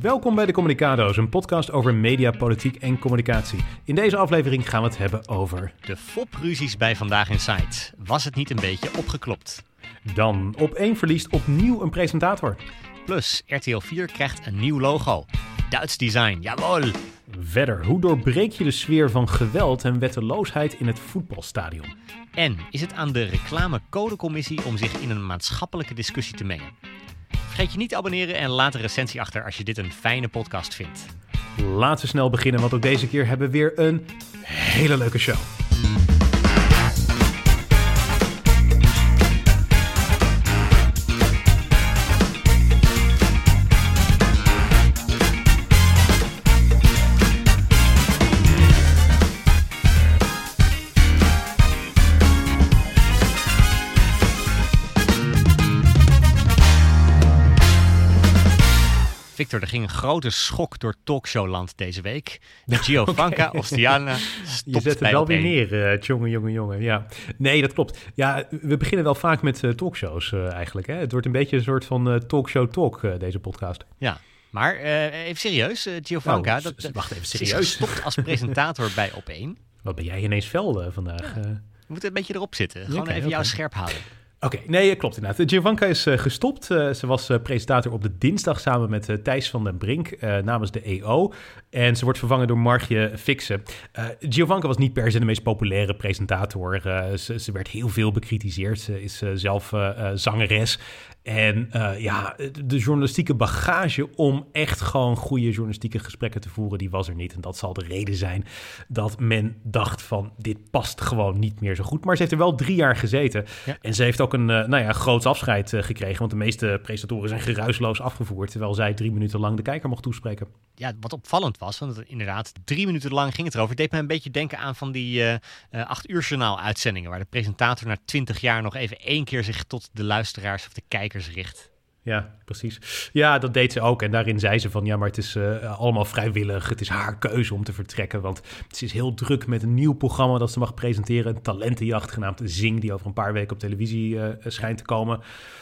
Welkom bij de Communicado's, een podcast over media, politiek en communicatie. In deze aflevering gaan we het hebben over... de fopruzies bij Vandaag in Sight. Was het niet een beetje opgeklopt? Dan Op1 verliest opnieuw een presentator. Plus, RTL 4 krijgt een nieuw logo. Duits design, jawel! Verder, hoe doorbreek je de sfeer van geweld en wetteloosheid in het voetbalstadion? En is het aan de reclamecodecommissie om zich in een maatschappelijke discussie te mengen? Vergeet je niet te abonneren en laat een recensie achter als je dit een fijne podcast vindt. Laten we snel beginnen, want ook deze keer hebben we weer een hele leuke show. Victor, er ging een grote schok door talkshowland deze week. Giovanka Ostiana stopt Je zet het wel weer neer, jongen. Ja. Nee, dat klopt. Ja, we beginnen wel vaak met talkshows eigenlijk. Hè? Het wordt een beetje een soort van talkshow talk, deze podcast. Ja, maar even serieus, Giovanka. Wacht even, Ze is serieus? gestopt als presentator bij Op1. Wat ben jij ineens fel vandaag? Ja. We moeten een beetje erop zitten. Gewoon even jou scherp houden. Oké, nee, klopt inderdaad. Giovanka is gestopt. Ze was presentator op de dinsdag samen met Thijs van den Brink namens de EO. En ze wordt vervangen door Margje Fixen. Giovanka was niet per se de meest populaire presentator. Ze werd heel veel bekritiseerd. Ze is zelf zangeres. En de journalistieke bagage om echt gewoon goede journalistieke gesprekken te voeren, die was er niet. En dat zal de reden zijn dat men dacht van, dit past gewoon niet meer zo goed. Maar ze heeft er wel 3 jaar gezeten. Ja. En ze heeft ook een groots afscheid gekregen. Want de meeste presentatoren zijn geruisloos afgevoerd, terwijl zij 3 minuten lang de kijker mocht toespreken. Ja, wat opvallend was, want inderdaad 3 minuten lang ging het erover. Het deed me een beetje denken aan van die 8 uur journaal uitzendingen, waar de presentator na 20 jaar nog even 1 keer zich tot de luisteraars of de kijkers richt. Ja, precies. Ja, dat deed ze ook. En daarin zei ze van, ja, maar het is allemaal vrijwillig. Het is haar keuze om te vertrekken. Want ze is heel druk met een nieuw programma dat ze mag presenteren. Een talentenjacht genaamd Zing, die over een paar weken op televisie schijnt te komen.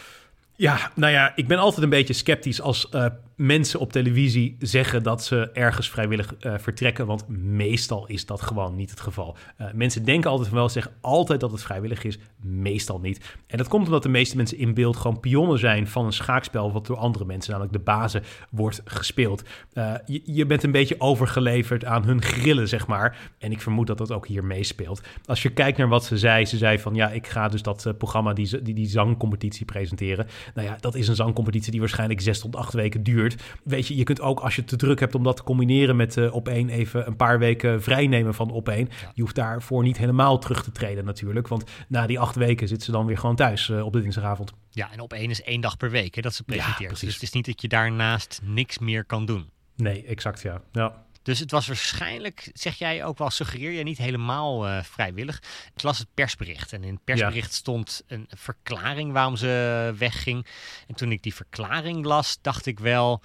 Ja, nou ja, ik ben altijd een beetje sceptisch als mensen op televisie zeggen dat ze ergens vrijwillig vertrekken, want meestal is dat gewoon niet het geval. Mensen denken altijd van wel, zeggen altijd dat het vrijwillig is, meestal niet. En dat komt omdat de meeste mensen in beeld gewoon pionnen zijn van een schaakspel wat door andere mensen, namelijk de bazen, wordt gespeeld. Je bent een beetje overgeleverd aan hun grillen, zeg maar. En ik vermoed dat dat ook hier meespeelt. Als je kijkt naar wat ze zei van ja, ik ga dus dat programma, die zangcompetitie presenteren. Nou ja, dat is een zangcompetitie die waarschijnlijk 6 tot 8 weken duurt. Weet je, je kunt ook als je te druk hebt om dat te combineren met Op1 even een paar weken vrijnemen van Op1. Ja. Je hoeft daarvoor niet helemaal terug te treden natuurlijk, want na die 8 weken zit ze dan weer gewoon thuis op de dinsdagavond. Ja, en Op1 is 1 dag per week dat ze presenteert. Ja, dus het is niet dat je daarnaast niks meer kan doen. Nee, exact, ja. Dus het was waarschijnlijk, zeg jij ook wel, suggereer je niet helemaal vrijwillig. Ik las het persbericht en in het persbericht stond een verklaring waarom ze wegging. En toen ik die verklaring las, dacht ik wel,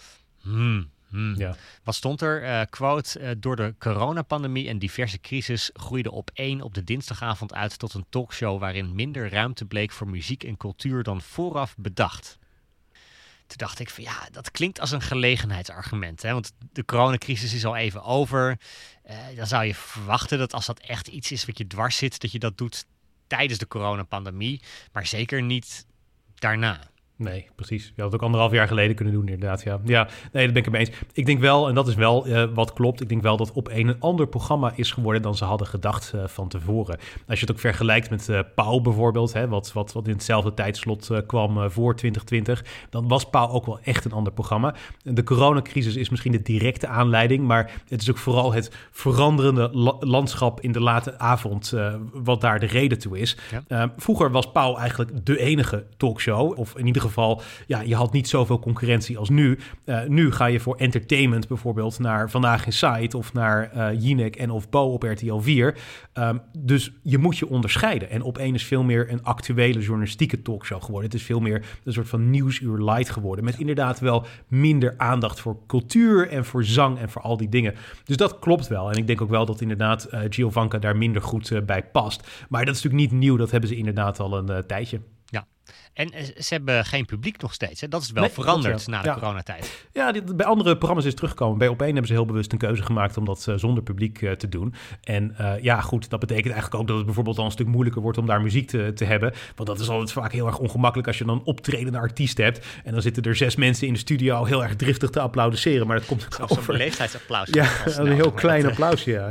Ja. Wat stond er? Quote, door de coronapandemie en diverse crisis groeide Op1 op de dinsdagavond uit tot een talkshow waarin minder ruimte bleek voor muziek en cultuur dan vooraf bedacht. Toen dacht ik van ja, dat klinkt als een gelegenheidsargument. Hè? Want de coronacrisis is al even over. Dan zou je verwachten dat als dat echt iets is wat je dwars zit, dat je dat doet tijdens de coronapandemie. Maar zeker niet daarna. Nee, precies. Je had het ook 1,5 jaar geleden kunnen doen inderdaad. Ja, nee, dat ben ik het mee eens. Ik denk wel, en dat is wel wat klopt, ik denk wel dat Op1 een ander programma is geworden dan ze hadden gedacht van tevoren. Als je het ook vergelijkt met Pauw bijvoorbeeld, hè, wat in hetzelfde tijdslot kwam voor 2020, dan was Pauw ook wel echt een ander programma. De coronacrisis is misschien de directe aanleiding, maar het is ook vooral het veranderende landschap in de late avond wat daar de reden toe is. Ja. Vroeger was Pauw eigenlijk de enige talkshow, of in ieder geval, ja, je had niet zoveel concurrentie als nu. Nu ga je voor entertainment bijvoorbeeld naar Vandaag in Sight of naar Jinek en of Bo op RTL 4. Dus je moet je onderscheiden. En Op1 is veel meer een actuele journalistieke talkshow geworden. Het is veel meer een soort van nieuwsuur light geworden. Met inderdaad wel minder aandacht voor cultuur en voor zang en voor al die dingen. Dus dat klopt wel. En ik denk ook wel dat inderdaad Giovanka daar minder goed bij past. Maar dat is natuurlijk niet nieuw. Dat hebben ze inderdaad al een tijdje. Ja, En ze hebben geen publiek nog steeds. Hè? Dat is wel veranderd na de coronatijd. Ja, bij andere programma's is teruggekomen. Bij Op1 hebben ze heel bewust een keuze gemaakt om dat zonder publiek te doen. En goed, dat betekent eigenlijk ook dat het bijvoorbeeld al een stuk moeilijker wordt om daar muziek te hebben. Want dat is altijd vaak heel erg ongemakkelijk als je dan een optredende artiest hebt. En dan zitten er 6 mensen in de studio heel erg driftig te applaudisseren. Maar dat komt over... Een leeftijdsapplaus. Ja, een heel klein applausje,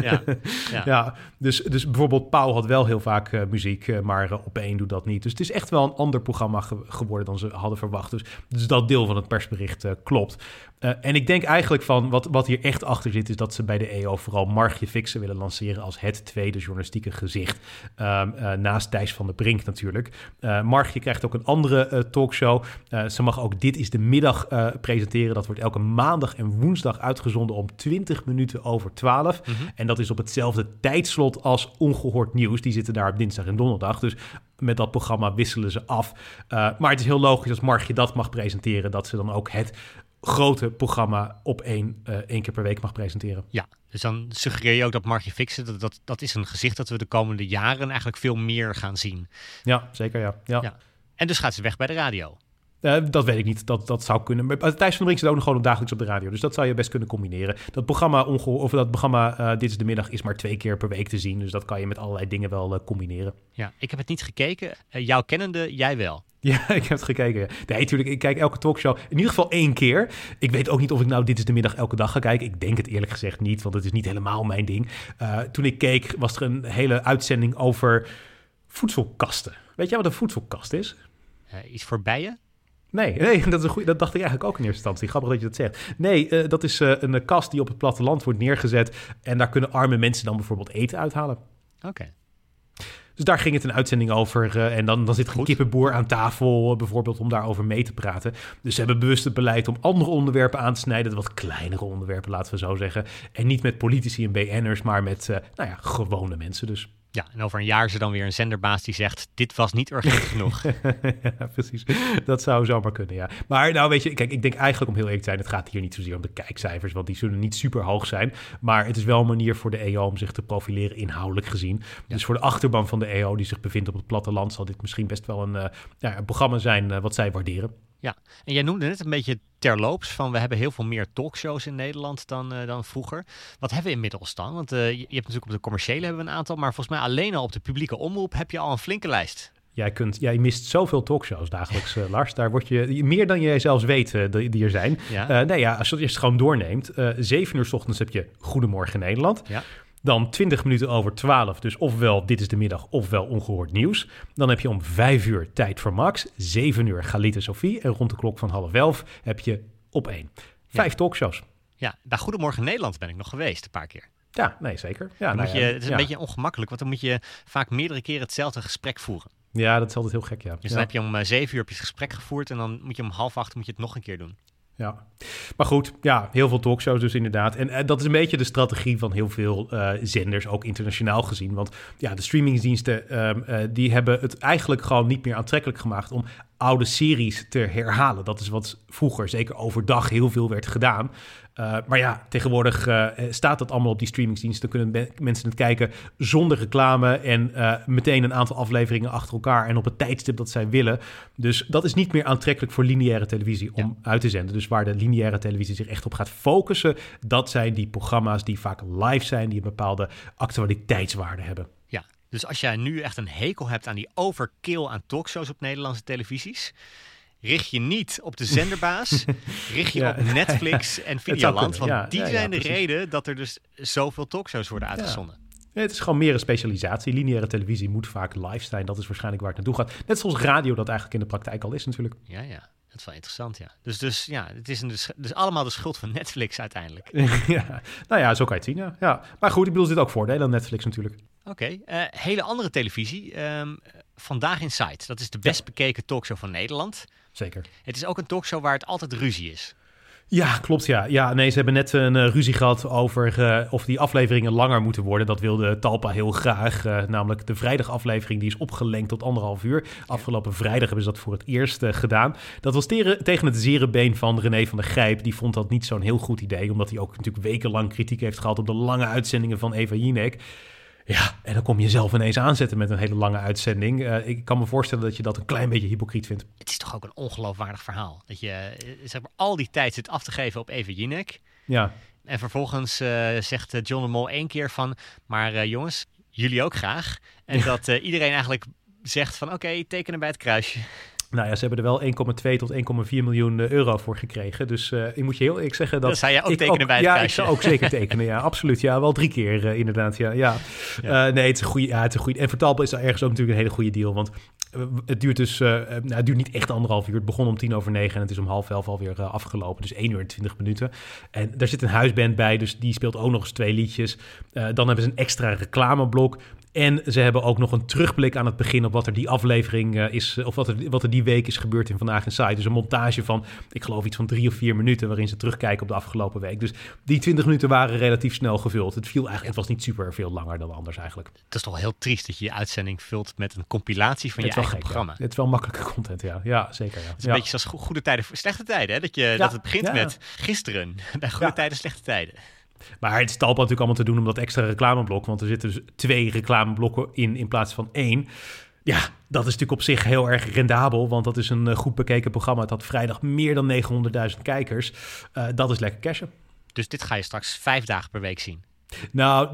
ja. Dus bijvoorbeeld Pauw had wel heel vaak muziek, maar Op1 doet dat niet. Dus het is echt wel een ander programma geworden dan ze hadden verwacht. Dus dat deel van het persbericht klopt. En ik denk eigenlijk van wat hier echt achter zit, is dat ze bij de EO vooral Margje Fixen willen lanceren als het tweede journalistieke gezicht. Naast Thijs van der Brink natuurlijk. Margje krijgt ook een andere talkshow. Ze mag ook Dit is de Middag presenteren. Dat wordt elke maandag en woensdag uitgezonden om 20 minuten over 12. Mm-hmm. En dat is op hetzelfde tijdslot als Ongehoord Nieuws. Die zitten daar op dinsdag en donderdag. Dus met dat programma wisselen ze af. Maar het is heel logisch als Margje dat mag presenteren, dat ze dan ook het grote programma op één keer per week mag presenteren. Ja, dus dan suggereer je ook dat Margje Fixen, dat is een gezicht dat we de komende jaren eigenlijk veel meer gaan zien. Ja, zeker ja. En dus gaat ze weg bij de radio. Dat weet ik niet, dat zou kunnen. Maar Thijs van der Brink zit ook nog gewoon dagelijks op de radio. Dus dat zou je best kunnen combineren. Dat programma Dit is de Middag is maar 2 keer per week te zien. Dus dat kan je met allerlei dingen wel combineren. Ja, ik heb het niet gekeken. Jou kennende, jij wel. Ja, ik heb het gekeken. Nee, natuurlijk, ik kijk elke talkshow in ieder geval 1 keer. Ik weet ook niet of ik nou Dit is de Middag elke dag ga kijken. Ik denk het eerlijk gezegd niet, want het is niet helemaal mijn ding. Toen ik keek, was er een hele uitzending over voedselkasten. Weet jij wat een voedselkast is? Iets voor bijen? Nee, dat is een goeie, dat dacht ik eigenlijk ook in eerste instantie. Grappig dat je dat zegt. Nee, dat is een kast die op het platteland wordt neergezet. En daar kunnen arme mensen dan bijvoorbeeld eten uithalen. Oké. Dus daar ging het een uitzending over. En dan zit er een kippenboer aan tafel bijvoorbeeld om daarover mee te praten. Dus ze hebben bewust het beleid om andere onderwerpen aan te snijden. Wat kleinere onderwerpen, laten we zo zeggen. En niet met politici en BN'ers, maar met gewone mensen dus. Ja, en over een jaar is er dan weer een zenderbaas die zegt, dit was niet urgent genoeg. Ja, precies. Dat zou zomaar kunnen, ja. Maar nou weet je, kijk, ik denk eigenlijk om heel eerlijk te zijn, het gaat hier niet zozeer om de kijkcijfers, want die zullen niet super hoog zijn. Maar het is wel een manier voor de EO om zich te profileren inhoudelijk gezien. Ja. Dus voor de achterban van de EO die zich bevindt op het platteland zal dit misschien best wel een programma zijn wat zij waarderen. Ja, en jij noemde net een beetje terloops van we hebben heel veel meer talkshows in Nederland dan vroeger. Wat hebben we inmiddels dan? Want je hebt natuurlijk op de commerciële hebben we een aantal, maar volgens mij alleen al op de publieke omroep heb je al een flinke lijst. Jij mist zoveel talkshows dagelijks, Lars. Daar word je meer dan jij zelfs weet die er zijn. Ja. Als je het gewoon doorneemt. 7 uur 's ochtends heb je Goedemorgen Nederland. Ja. Dan 20 minuten over 12, dus ofwel Dit is de Middag, ofwel Ongehoord Nieuws. Dan heb je om 5 uur Tijd voor Max, 7 uur Galit en Sophie en rond de klok van 10:30 heb je Op1. 5 talkshows. Ja, bij Goedemorgen Nederland ben ik nog geweest een paar keer. Ja, nee, zeker. Ja, het is een beetje ongemakkelijk, want dan moet je vaak meerdere keren hetzelfde gesprek voeren. Ja, dat is altijd heel gek, ja. Dus dan heb je om 7 uur het gesprek gevoerd en dan moet je om 7:30 moet je het nog een keer doen. Ja, maar goed, ja, heel veel talkshows dus inderdaad. En dat is een beetje de strategie van heel veel zenders, ook internationaal gezien. Want ja, de streamingsdiensten die hebben het eigenlijk gewoon niet meer aantrekkelijk gemaakt om oude series te herhalen. Dat is wat vroeger, zeker overdag, heel veel werd gedaan. Maar ja, tegenwoordig staat dat allemaal op die streamingsdiensten. Dan kunnen mensen het kijken zonder reclame en meteen een aantal afleveringen achter elkaar en op het tijdstip dat zij willen. Dus dat is niet meer aantrekkelijk voor lineaire televisie om uit te zenden. Dus waar de lineaire televisie zich echt op gaat focussen, dat zijn die programma's die vaak live zijn, die een bepaalde actualiteitswaarde hebben. Ja, dus als jij nu echt een hekel hebt aan die overkill aan talkshows op Nederlandse televisies, richt je niet op de zenderbaas, richt je op Netflix en Videoland. Want die zijn de reden dat er dus zoveel talkshows worden uitgezonden. Ja, het is gewoon meer een specialisatie. Lineaire televisie moet vaak live zijn. Dat is waarschijnlijk waar het naartoe gaat. Net zoals radio dat eigenlijk in de praktijk al is natuurlijk. Ja. Dat is wel interessant, ja. Dus ja, het is dus allemaal de schuld van Netflix uiteindelijk. Ja, nou ja, zo kan je het zien, ja. Maar goed, ik bedoel, er zit ook voordelen aan Netflix natuurlijk. Oké, hele andere televisie. Vandaag in Sight. Dat is de best bekeken talkshow van Nederland. Zeker. Het is ook een talkshow waar het altijd ruzie is. Ja, klopt, ja. Nee, ze hebben net een ruzie gehad over of die afleveringen langer moeten worden. Dat wilde Talpa heel graag. Namelijk de vrijdagaflevering, die is opgelengd tot 1,5 uur. Afgelopen vrijdag hebben ze dat voor het eerst gedaan. Dat was tegen het zere been van René van der Gijp. Die vond dat niet zo'n heel goed idee, omdat hij ook natuurlijk wekenlang kritiek heeft gehad op de lange uitzendingen van Eva Jinek. Ja, en dan kom je zelf ineens aanzetten met een hele lange uitzending. Ik kan me voorstellen dat je dat een klein beetje hypocriet vindt. Het is toch ook een ongeloofwaardig verhaal. Dat je zeg maar al die tijd zit af te geven op Eva Jinek. Ja. En vervolgens zegt John de Mol 1 keer van... maar jongens, jullie ook graag. En dat iedereen eigenlijk zegt van oké, tekenen bij het kruisje. Nou ja, ze hebben er wel 1,2 tot 1,4 miljoen euro voor gekregen. Dus ik moet je heel eerlijk zeggen dat... Dan zou jij ook tekenen bij het kruisje. Ja, ik zou ook zeker tekenen. Ja, absoluut. Ja, wel 3 keer inderdaad. Ja. Nee, het is een goede. Ja, het is een goede. En voor Talpa is dat ergens ook natuurlijk een hele goede deal. Want het duurt dus... het duurt niet echt 1,5 uur. Het begon om 10:09 en het is om 10:30 alweer afgelopen. Dus 1 uur en 20 minuten. En daar zit een huisband bij, dus die speelt ook nog eens 2 liedjes. Dan hebben ze een extra reclameblok. En ze hebben ook nog een terugblik aan het begin op wat er die aflevering is, of wat er die week is gebeurd in Vandaag in Saai. Dus een montage van, ik geloof iets van 3 of 4 minuten, waarin ze terugkijken op de afgelopen week. Dus die 20 minuten waren relatief snel gevuld. Het was niet super veel langer dan anders eigenlijk. Het is toch heel triest dat je je uitzending vult met een compilatie van je eigen programma. Ja. Het is wel makkelijke content, ja. Ja, zeker. Ja. Het is een beetje zoals goede tijden voor slechte tijden. Hè? Dat het begint met gisteren, bij goede tijden, slechte tijden. Maar het is Talpa natuurlijk allemaal te doen om dat extra reclameblok. Want er zitten dus 2 reclameblokken in plaats van 1. Ja, dat is natuurlijk op zich heel erg rendabel. Want dat is een goed bekeken programma. Het had vrijdag meer dan 900.000 kijkers. Dat is lekker cashen. Dus dit ga je straks 5 dagen per week zien? Nou,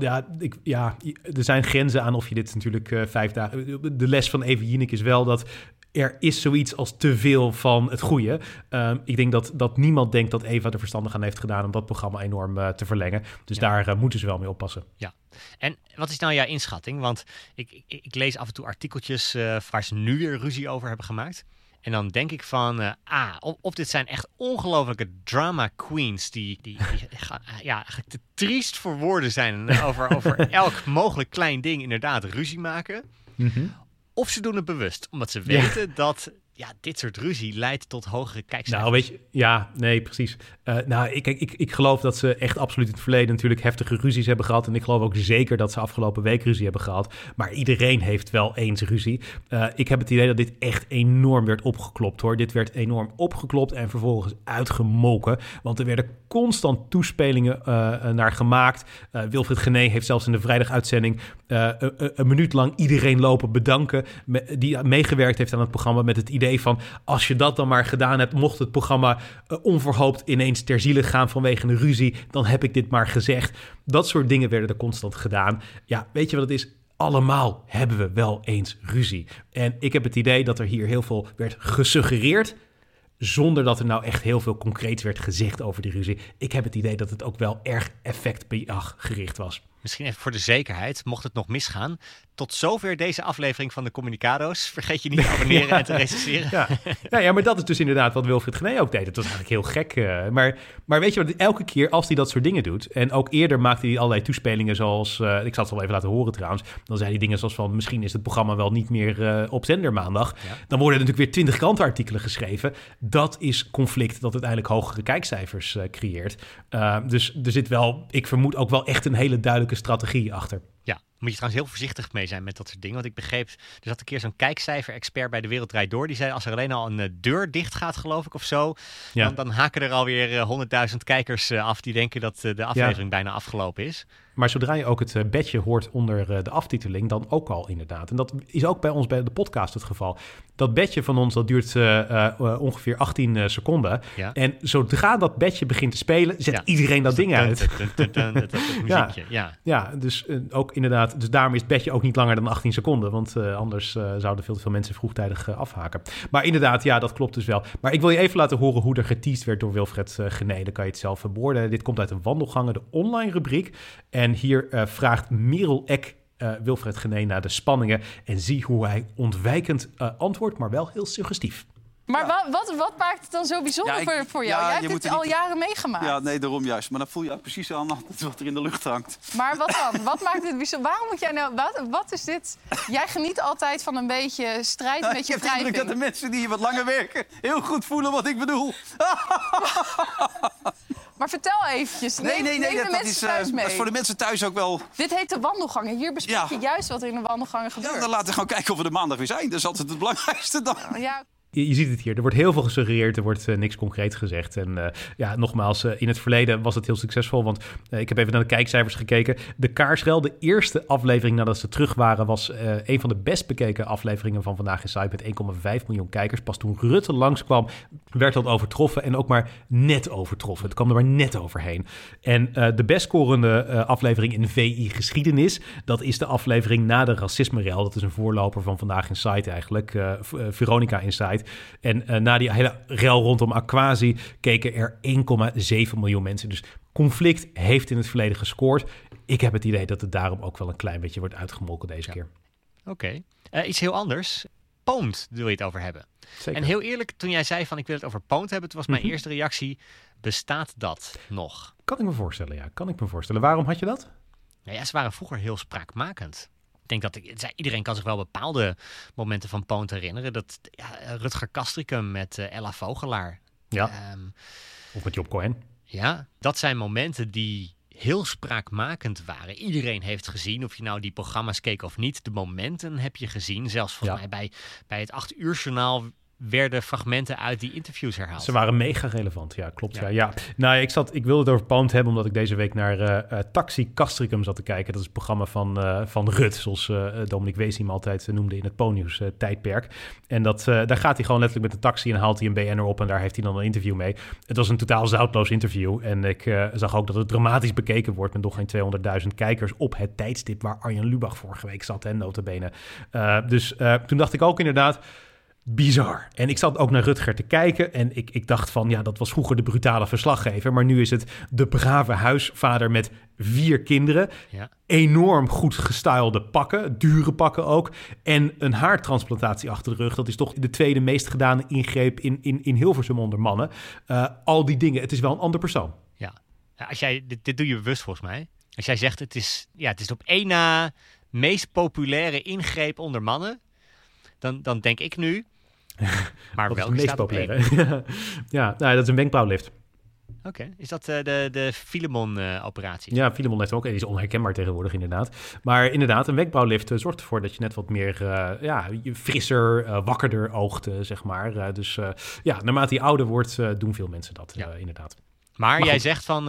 er zijn grenzen aan of je dit natuurlijk 5 dagen... De les van Eva Jinek is wel dat... Er is zoiets als te veel van het goede. Ik denk dat niemand denkt dat Eva er verstandig aan heeft gedaan... om dat programma enorm te verlengen. Dus daar moeten ze wel mee oppassen. Ja. En wat is nou jouw inschatting? Want ik lees af en toe artikeltjes... waar ze nu weer ruzie over hebben gemaakt. En dan denk ik van... of dit zijn echt ongelofelijke drama queens... die eigenlijk te triest voor woorden zijn... en over elk mogelijk klein ding inderdaad ruzie maken... Mm-hmm. Of ze doen het bewust, omdat ze weten dat dit soort ruzie leidt tot hogere kijkcijfers. Nou, weet je, precies. Ik geloof dat ze echt absoluut in het verleden natuurlijk heftige ruzies hebben gehad. En ik geloof ook zeker dat ze afgelopen week ruzie hebben gehad. Maar iedereen heeft wel eens ruzie. Ik heb het idee dat dit echt enorm werd opgeklopt, hoor. Dit werd enorm opgeklopt en vervolgens uitgemoken. Want er werden constant toespelingen naar gemaakt. Wilfried Genee heeft zelfs in de vrijdaguitzending een minuut lang iedereen lopen bedanken. Die meegewerkt heeft aan het programma met het idee van, als je dat dan maar gedaan hebt, mocht het programma onverhoopt ineens ter ziele gaan vanwege een ruzie, dan heb ik dit maar gezegd. Dat soort dingen werden er constant gedaan. Ja, weet je wat het is? Allemaal hebben we wel eens ruzie. En ik heb het idee dat er hier heel veel werd gesuggereerd, zonder dat er nou echt heel veel concreets werd gezegd over die ruzie. Ik heb het idee dat het ook wel erg effectbejag gericht was. Misschien even voor de zekerheid, mocht het nog misgaan. Tot zover deze aflevering van de Communicado's. Vergeet je niet te abonneren en te recenseren. Ja, maar dat is dus inderdaad wat Wilfried Genee ook deed. Het was eigenlijk heel gek. Maar weet je wat, elke keer als hij dat soort dingen doet... en ook eerder maakte hij allerlei toespelingen zoals... ik zal het wel even laten horen trouwens. Dan zei hij dingen zoals van, misschien is het programma wel niet meer op zender maandag. Ja. Dan worden er natuurlijk weer 20 krantenartikelen geschreven. Dat is conflict dat uiteindelijk hogere kijkcijfers creëert. Dus er zit wel, ik vermoed ook wel echt een hele duidelijke strategie achter. Ja, moet je trouwens heel voorzichtig mee zijn met dat soort dingen. Want ik begreep, er zat een keer zo'n kijkcijfer-expert bij De Wereld Draait Door. Die zei, als er alleen al een deur dicht gaat, geloof ik, of zo... Dan haken er alweer 100.000 kijkers af die denken dat de aflevering bijna afgelopen is. Maar zodra je ook het bedje hoort onder de aftiteling, dan ook al inderdaad. En dat is ook bij ons bij de podcast het geval. Dat bedje van ons, dat duurt ongeveer 18 seconden. Ja. En zodra dat bedje begint te spelen, zet iedereen dat ding uit. Ja, dus ook inderdaad. Dus daarom is het bedje ook niet langer dan 18 seconden. Want anders zouden veel te veel mensen vroegtijdig afhaken. Maar inderdaad, ja, dat klopt dus wel. Maar ik wil je even laten horen hoe er geteased werd door Wilfried Genee. Dan kan je het zelf beoordelen. Dit komt uit de Wandelgangen, de online rubriek. En hier vraagt Merel Eck Wilfried Genee naar de spanningen. En zie hoe hij ontwijkend antwoordt, maar wel heel suggestief. Maar wat maakt het dan zo bijzonder voor jou? Jij hebt dit al jaren meegemaakt. Ja, nee, daarom juist. Maar dan voel je precies aan wat er in de lucht hangt. Maar wat dan? Wat maakt dit bijzonder? Waarom moet jij nou... Wat is dit? Jij geniet altijd van een beetje strijd met je wrijving. Ik heb de indruk dat de mensen die hier wat langer werken heel goed voelen wat ik bedoel. Maar vertel eventjes. Nee, dat is voor de mensen thuis ook wel... Dit heet de Wandelgangen. Hier bespreek je juist wat er in de Wandelgangen gebeurt. Ja, dan laten we gewoon kijken of we er maandag weer zijn. Dat is altijd het belangrijkste dan. Ja. Je ziet het hier, er wordt heel veel gesuggereerd, er wordt niks concreets gezegd. En nogmaals, in het verleden was het heel succesvol, want ik heb even naar de kijkcijfers gekeken. De Kaarsrel, de eerste aflevering nadat ze terug waren, was een van de best bekeken afleveringen van Vandaag in Zuid met 1,5 miljoen kijkers. Pas toen Rutte langskwam, werd dat overtroffen en ook maar net overtroffen. Het kwam er maar net overheen. En de best scorende aflevering in de VI-geschiedenis, dat is de aflevering na de racisme-rel. Dat is een voorloper van Vandaag in Zuid eigenlijk, Veronica Inside. En na die hele rel rondom Aquasi keken er 1,7 miljoen mensen. Dus conflict heeft in het verleden gescoord. Ik heb het idee dat het daarom ook wel een klein beetje wordt uitgemolken deze keer. Oké. Iets heel anders. Poont wil je het over hebben. Zeker. En heel eerlijk, toen jij zei van ik wil het over Poont hebben, toen was mijn eerste reactie, bestaat dat nog? Kan ik me voorstellen, ja. Kan ik me voorstellen. Waarom had je dat? Nou ja, ze waren vroeger heel spraakmakend. Ik denk dat iedereen kan zich wel bepaalde momenten van Poont herinneren. Rutger Kastricum met Ella Vogelaar. Ja. Of met Job Cohen. Ja, dat zijn momenten die heel spraakmakend waren. Iedereen heeft gezien, of je nou die programma's keek of niet. De momenten heb je gezien. Zelfs volgens mij bij het 8 uur journaal werden fragmenten uit die interviews herhaald. Ze waren mega relevant, ja, klopt. Ja. Nou, ik wilde het over Poont hebben, omdat ik deze week naar Taxi Castricum zat te kijken. Dat is het programma van Rut, zoals Dominique Wees hem altijd noemde in het Po-nieuws tijdperk. En daar gaat hij gewoon letterlijk met de taxi en haalt hij een BN'er op en daar heeft hij dan een interview mee. Het was een totaal zoutloos interview en ik zag ook dat het dramatisch bekeken wordt met nog geen 200.000 kijkers op het tijdstip waar Arjen Lubach vorige week zat, nota bene. Dus toen dacht ik ook inderdaad, bizar. En ik zat ook naar Rutger te kijken en ik dacht van, ja, dat was vroeger de brutale verslaggever, maar nu is het de brave huisvader met 4 kinderen. Ja. Enorm goed gestylede pakken, dure pakken ook. En een haartransplantatie achter de rug. Dat is toch de tweede meest gedane ingreep in Hilversum onder mannen. Al die dingen, het is wel een ander persoon. Ja, als jij, dit doe je bewust volgens mij. Als jij zegt, het is op één na meest populaire ingreep onder mannen, dan denk ik nu, maar welke staat op één? Ja, dat is een wenkbrauwlift. Oké, is dat de Filemon-operatie? Ja, Filemon heeft ook. Die is onherkenbaar tegenwoordig inderdaad. Maar inderdaad, een wenkbrauwlift zorgt ervoor dat je net wat meer frisser, wakkerder oogt, zeg maar. Dus naarmate je ouder wordt, doen veel mensen dat inderdaad. Maar jij zegt van,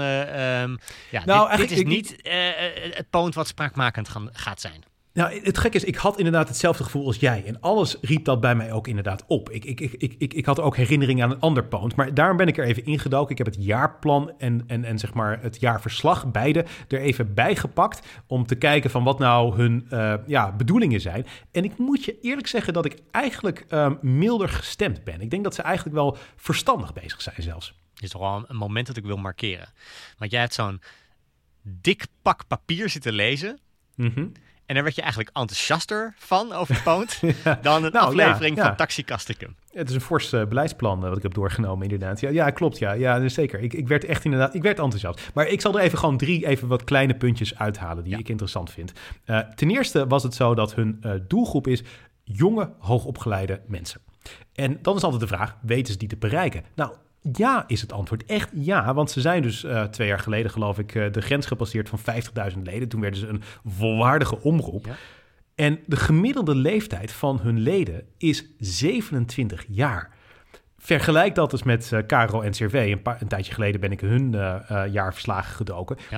dit is niet het Poont wat spraakmakend gaat zijn. Nou, het gekke is, ik had inderdaad hetzelfde gevoel als jij. En alles riep dat bij mij ook inderdaad op. Ik had ook herinneringen aan een ander Poont. Maar daarom ben ik er even ingedoken. Ik heb het jaarplan en zeg maar het jaarverslag, beide, er even bij gepakt. Om te kijken van wat nou hun bedoelingen zijn. En ik moet je eerlijk zeggen dat ik eigenlijk milder gestemd ben. Ik denk dat ze eigenlijk wel verstandig bezig zijn zelfs. Dit is toch wel een moment dat ik wil markeren. Want jij hebt zo'n dik pak papier zitten lezen. Mm-hmm. En daar werd je eigenlijk enthousiaster van over Poont dan een aflevering van Taxi Castricum. Het is een fors beleidsplan wat ik heb doorgenomen inderdaad. Ja, klopt. Ja, zeker. Ik werd echt inderdaad, ik werd enthousiast. Maar ik zal er even gewoon 3 wat kleine puntjes uithalen die ik interessant vind. Ten eerste was het zo dat hun doelgroep is jonge, hoogopgeleide mensen. En dan is altijd de vraag, weten ze die te bereiken? Nou, ja is het antwoord. Echt ja, want ze zijn dus 2 jaar geleden, geloof ik, de grens gepasseerd van 50.000 leden. Toen werden ze een volwaardige omroep. Ja. En de gemiddelde leeftijd van hun leden is 27 jaar. Vergelijk dat dus met KRO-NCRV. Een tijdje geleden ben ik hun jaarverslagen gedoken. Ja.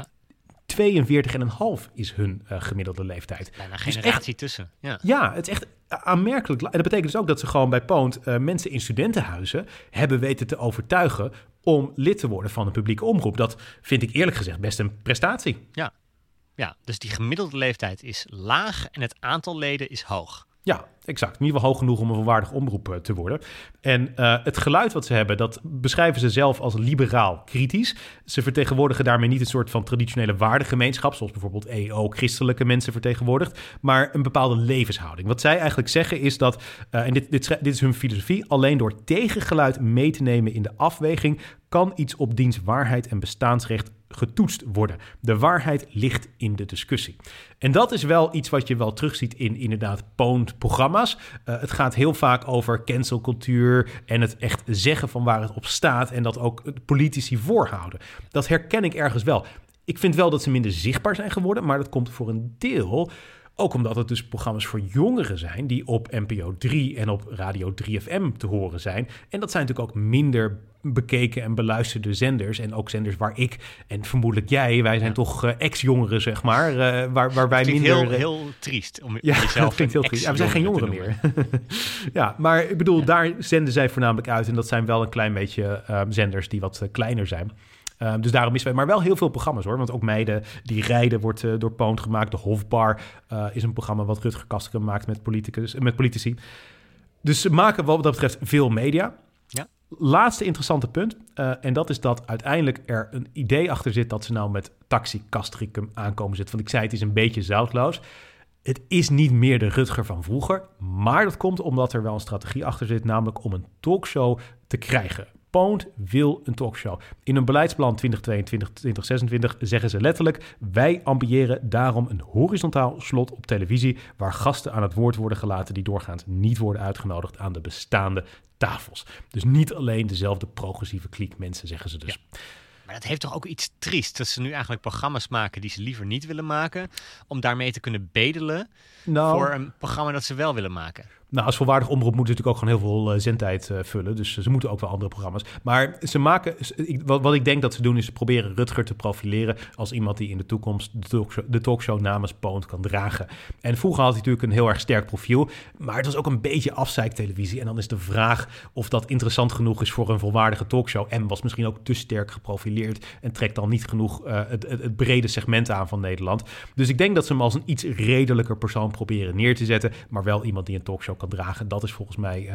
42,5 is hun gemiddelde leeftijd. Bijna een generatie tussen. Ja, het is echt aanmerkelijk. En dat betekent dus ook dat ze gewoon bij Poont mensen in studentenhuizen hebben weten te overtuigen om lid te worden van een publieke omroep. Dat vind ik eerlijk gezegd best een prestatie. Ja, dus die gemiddelde leeftijd is laag en het aantal leden is hoog. Ja, exact. In ieder geval hoog genoeg om een volwaardig omroep te worden. En het geluid wat ze hebben, dat beschrijven ze zelf als liberaal kritisch. Ze vertegenwoordigen daarmee niet een soort van traditionele waardegemeenschap, zoals bijvoorbeeld EO christelijke mensen vertegenwoordigt, maar een bepaalde levenshouding. Wat zij eigenlijk zeggen is dat, en dit is hun filosofie, alleen door tegengeluid mee te nemen in de afweging kan iets op diens waarheid en bestaansrecht getoetst worden. De waarheid ligt in de discussie. En dat is wel iets wat je wel terugziet in inderdaad Poont-programma's. Het gaat heel vaak over cancelcultuur en het echt zeggen van waar het op staat en dat ook politici voorhouden. Dat herken ik ergens wel. Ik vind wel dat ze minder zichtbaar zijn geworden, maar dat komt voor een deel Ook omdat het dus programma's voor jongeren zijn die op NPO 3 en op Radio 3FM te horen zijn. En dat zijn natuurlijk ook minder bekeken en beluisterde zenders. En ook zenders waar ik en vermoedelijk jij, wij zijn toch ex-jongeren, zeg maar. Waar wij minder... Heel triest om ja, jezelf dat klinkt heel triest. Ja, we zijn geen jongeren meer. Ja, maar ik bedoel, daar zenden zij voornamelijk uit. En dat zijn wel een klein beetje zenders die wat kleiner zijn. Dus daarom missen wij maar wel heel veel programma's hoor. Want ook Meiden die rijden wordt door Poont gemaakt. De Hofbar is een programma wat Rutger Kastrikum maakt met politici. Dus ze maken wat dat betreft veel media. Ja. Laatste interessante punt. En dat is dat uiteindelijk er een idee achter zit dat ze nou met Taxi Castricum aankomen zitten. Want ik zei het is een beetje zoutloos. Het is niet meer de Rutger van vroeger. Maar dat komt omdat er wel een strategie achter zit. Namelijk om een talkshow te krijgen. Poont wil een talkshow. In een beleidsplan 2022-2026 zeggen ze letterlijk: wij ambiëren daarom een horizontaal slot op televisie waar gasten aan het woord worden gelaten die doorgaans niet worden uitgenodigd aan de bestaande tafels. Dus niet alleen dezelfde progressieve kliek mensen, zeggen ze dus. Ja. Maar dat heeft toch ook iets triest dat ze nu eigenlijk programma's maken die ze liever niet willen maken, om daarmee te kunnen bedelen voor een programma dat ze wel willen maken. Nou, als volwaardig omroep moeten ze natuurlijk ook gewoon heel veel zendtijd vullen. Dus ze moeten ook wel andere programma's. Maar ze maken, wat ik denk dat ze doen, is ze proberen Rutger te profileren als iemand die in de toekomst de talkshow namens Poont kan dragen. En vroeger had hij natuurlijk een heel erg sterk profiel. Maar het was ook een beetje afzeiktelevisie. En dan is de vraag of dat interessant genoeg is voor een volwaardige talkshow. En was misschien ook te sterk geprofileerd en trekt dan niet genoeg het brede segment aan van Nederland. Dus ik denk dat ze hem als een iets redelijker persoon proberen neer te zetten. Maar wel iemand die een talkshow kan dragen. Dat is volgens mij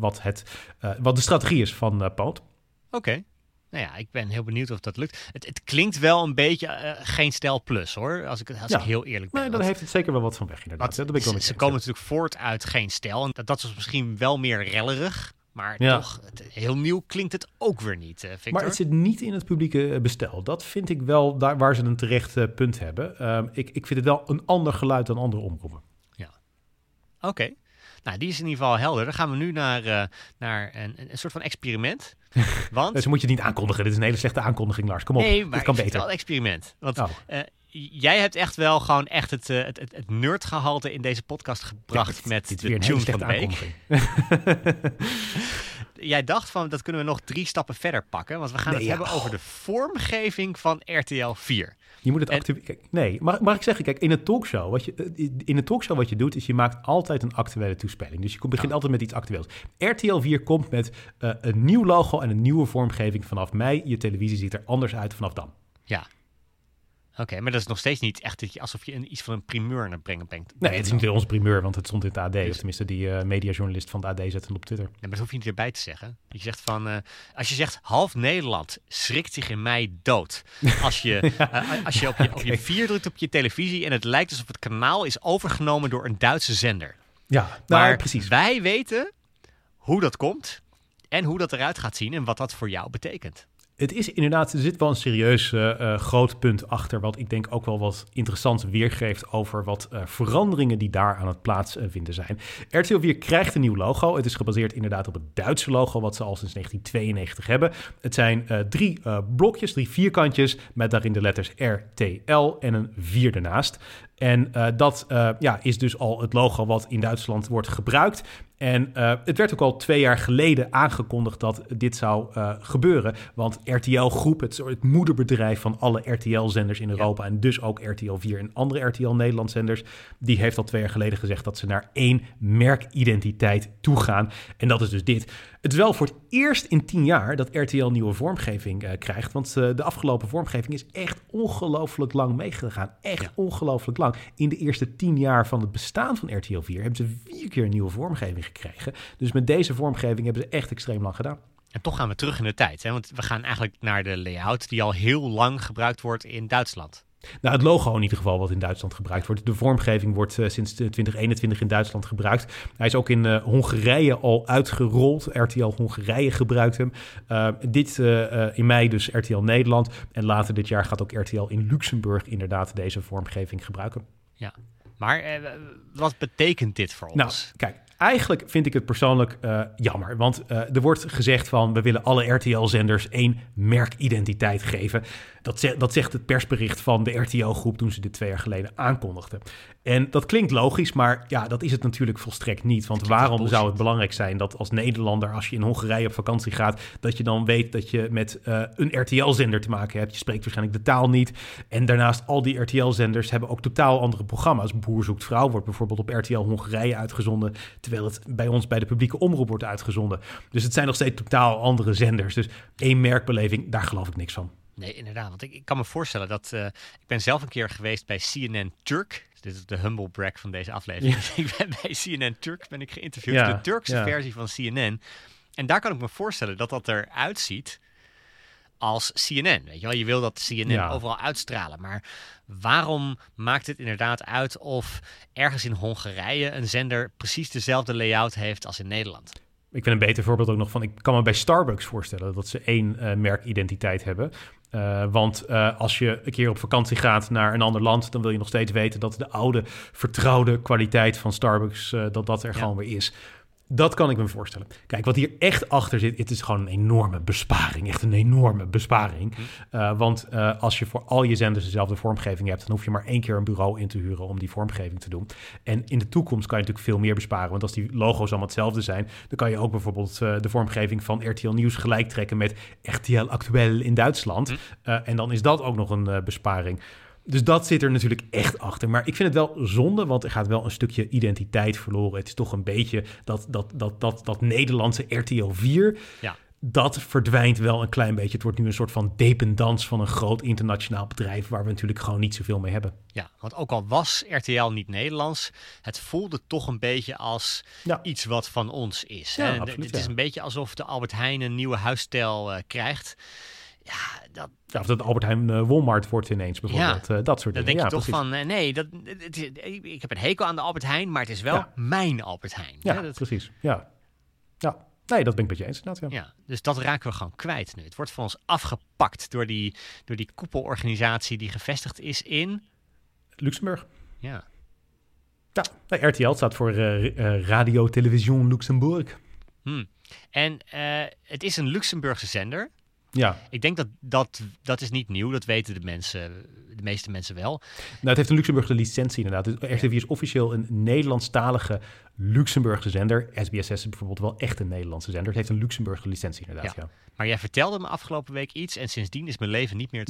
wat de strategie is van Poont. Oké. Nou ja, ik ben heel benieuwd of dat lukt. Het klinkt wel een beetje Geen Stijl Plus, hoor. Als ik heel eerlijk ben. Nee, dan heeft het zeker wel wat van weg, inderdaad. Dat ben ik wel ze komen natuurlijk voort uit Geen Stijl. En dat is misschien wel meer rellerig. Maar toch, heel nieuw klinkt het ook weer niet, Victor. Maar het zit niet in het publieke bestel. Dat vind ik wel daar waar ze een terecht punt hebben. Ik vind het wel een ander geluid dan andere omroepen. Ja. Oké. Nou, die is in ieder geval helder. Dan gaan we nu naar een soort van experiment. Want... Dus moet je het niet aankondigen. Dit is een hele slechte aankondiging, Lars. Kom op, nee, maar dit kan beter. Wel een experiment. Want jij hebt echt wel gewoon echt het nerdgehalte in deze podcast gebracht met de tune van de week. Jij dacht van, dat kunnen we nog 3 stappen verder pakken. Want we gaan het hebben over de vormgeving van RTL 4. Je moet het activeren. Nee, mag ik zeggen, kijk, in een talkshow wat je doet, is je maakt altijd een actuele toespeling. Dus je begint altijd met iets actueels. RTL 4 komt met een nieuw logo en een nieuwe vormgeving vanaf mei. Je televisie ziet er anders uit vanaf dan. Ja. Oké, maar dat is nog steeds niet echt alsof je iets van een primeur naar brengen brengt. Nee, het is niet onze primeur, want het stond in het AD. Dus... Of tenminste, die mediajournalist van het AD zette het op Twitter. Nee, maar dat hoef je niet erbij te zeggen. Je zegt van, als je zegt half Nederland schrikt zich in mei dood. Als je op je 4 drukt op je televisie en het lijkt alsof het kanaal is overgenomen door een Duitse zender. Ja, maar precies. Wij weten hoe dat komt en hoe dat eruit gaat zien en wat dat voor jou betekent. Het is inderdaad, er zit wel een serieus groot punt achter, wat ik denk ook wel wat interessant weergeeft over wat veranderingen die daar aan het plaatsvinden zijn. RTL 4 krijgt een nieuw logo. Het is gebaseerd inderdaad op het Duitse logo, wat ze al sinds 1992 hebben. Het zijn 3 blokjes, 3 vierkantjes, met daarin de letters RTL en een 4 ernaast. En dat is dus al het logo wat in Duitsland wordt gebruikt. En het werd ook al 2 jaar geleden aangekondigd dat dit zou gebeuren. Want RTL Groep, het moederbedrijf van alle RTL-zenders in Europa... en dus ook RTL 4 en andere RTL Nederland-zenders... die heeft al 2 jaar geleden gezegd dat ze naar 1 merkidentiteit toe gaan. En dat is dus dit. Het is wel voor het eerst in 10 jaar dat RTL nieuwe vormgeving krijgt. Want de afgelopen vormgeving is echt ongelooflijk lang meegegaan. Echt ongelooflijk lang. In de eerste 10 jaar van het bestaan van RTL 4 hebben ze 4 keer een nieuwe vormgeving gekregen. Dus met deze vormgeving hebben ze echt extreem lang gedaan. En toch gaan we terug in de tijd. Hè? Want we gaan eigenlijk naar de layout die al heel lang gebruikt wordt in Duitsland. Nou, het logo in ieder geval wat in Duitsland gebruikt wordt. De vormgeving wordt sinds 2021 in Duitsland gebruikt. Hij is ook in Hongarije al uitgerold. RTL Hongarije gebruikt hem. In mei dus RTL Nederland. En later dit jaar gaat ook RTL in Luxemburg inderdaad deze vormgeving gebruiken. Ja, maar wat betekent dit voor ons? Nou, kijk. Eigenlijk vind ik het persoonlijk jammer. Want er wordt gezegd van... we willen alle RTL-zenders 1 merkidentiteit geven. Dat zegt het persbericht van de RTL-groep... toen ze dit 2 jaar geleden aankondigden. En dat klinkt logisch, maar ja, dat is het natuurlijk volstrekt niet. Want waarom zou het belangrijk zijn dat als Nederlander, als je in Hongarije op vakantie gaat, dat je dan weet dat je met een RTL-zender te maken hebt? Je spreekt waarschijnlijk de taal niet. En daarnaast, al die RTL-zenders hebben ook totaal andere programma's. Boer zoekt vrouw wordt bijvoorbeeld op RTL Hongarije uitgezonden, terwijl het bij ons bij de publieke omroep wordt uitgezonden. Dus het zijn nog steeds totaal andere zenders. Dus één merkbeleving, daar geloof ik niks van. Nee, inderdaad. Want ik kan me voorstellen dat... ik ben zelf een keer geweest bij CNN Turk. Dit is de humble brag van deze aflevering. Ja. Ik ben bij CNN Turk geïnterviewd. Ja. De Turkse versie van CNN. En daar kan ik me voorstellen dat dat eruit ziet als CNN. Weet je wel? Je wil dat CNN overal uitstralen. Maar waarom maakt het inderdaad uit of ergens in Hongarije een zender precies dezelfde layout heeft als in Nederland? Ik vind een beter voorbeeld ook nog van... Ik kan me bij Starbucks voorstellen dat ze één merkidentiteit hebben. Want als je een keer op vakantie gaat naar een ander land, dan wil je nog steeds weten dat de oude, vertrouwde kwaliteit van Starbucks, dat er gewoon weer is. Dat kan ik me voorstellen. Kijk, wat hier echt achter zit, het is gewoon een enorme besparing. Echt een enorme besparing. Want als je voor al je zenders dezelfde vormgeving hebt, dan hoef je maar 1 keer een bureau in te huren om die vormgeving te doen. En in de toekomst kan je natuurlijk veel meer besparen. Want als die logo's allemaal hetzelfde zijn, dan kan je ook bijvoorbeeld de vormgeving van RTL Nieuws gelijk trekken met RTL Actuel in Duitsland. En dan is dat ook nog een besparing. Dus dat zit er natuurlijk echt achter. Maar ik vind het wel zonde, want er gaat wel een stukje identiteit verloren. Het is toch een beetje dat Nederlandse RTL 4... Ja. Dat verdwijnt wel een klein beetje. Het wordt nu een soort van dependance van een groot internationaal bedrijf, waar we natuurlijk gewoon niet zoveel mee hebben. Ja, want ook al was RTL niet Nederlands, het voelde toch een beetje als iets wat van ons is. Ja, hè? Absoluut, het is een beetje alsof de Albert Heijn een nieuwe huisstijl krijgt. Ja, of dat Albert Heijn Walmart wordt ineens bijvoorbeeld. Dat soort dingen. Dan denk je toch precies. Ik heb een hekel aan de Albert Heijn, maar het is wel mijn Albert Heijn. Ja, precies. Ja. Nee, dat ben ik met je eens inderdaad. Ja, dus dat raken we gewoon kwijt nu. Het wordt van ons afgepakt door die koepelorganisatie die gevestigd is in... Luxemburg. Ja. Ja, RTL staat voor Radio Television Luxemburg. En het is een Luxemburgse zender. Ja. Ik denk dat is niet nieuw. Dat weten de meeste mensen wel. Nou, het heeft een Luxemburgse licentie inderdaad. Dus RTV is officieel een Nederlandstalige Luxemburgse zender. SBS is bijvoorbeeld wel echt een Nederlandse zender. Het heeft een Luxemburgse licentie inderdaad, ja. Maar jij vertelde me afgelopen week iets en sindsdien is mijn leven niet meer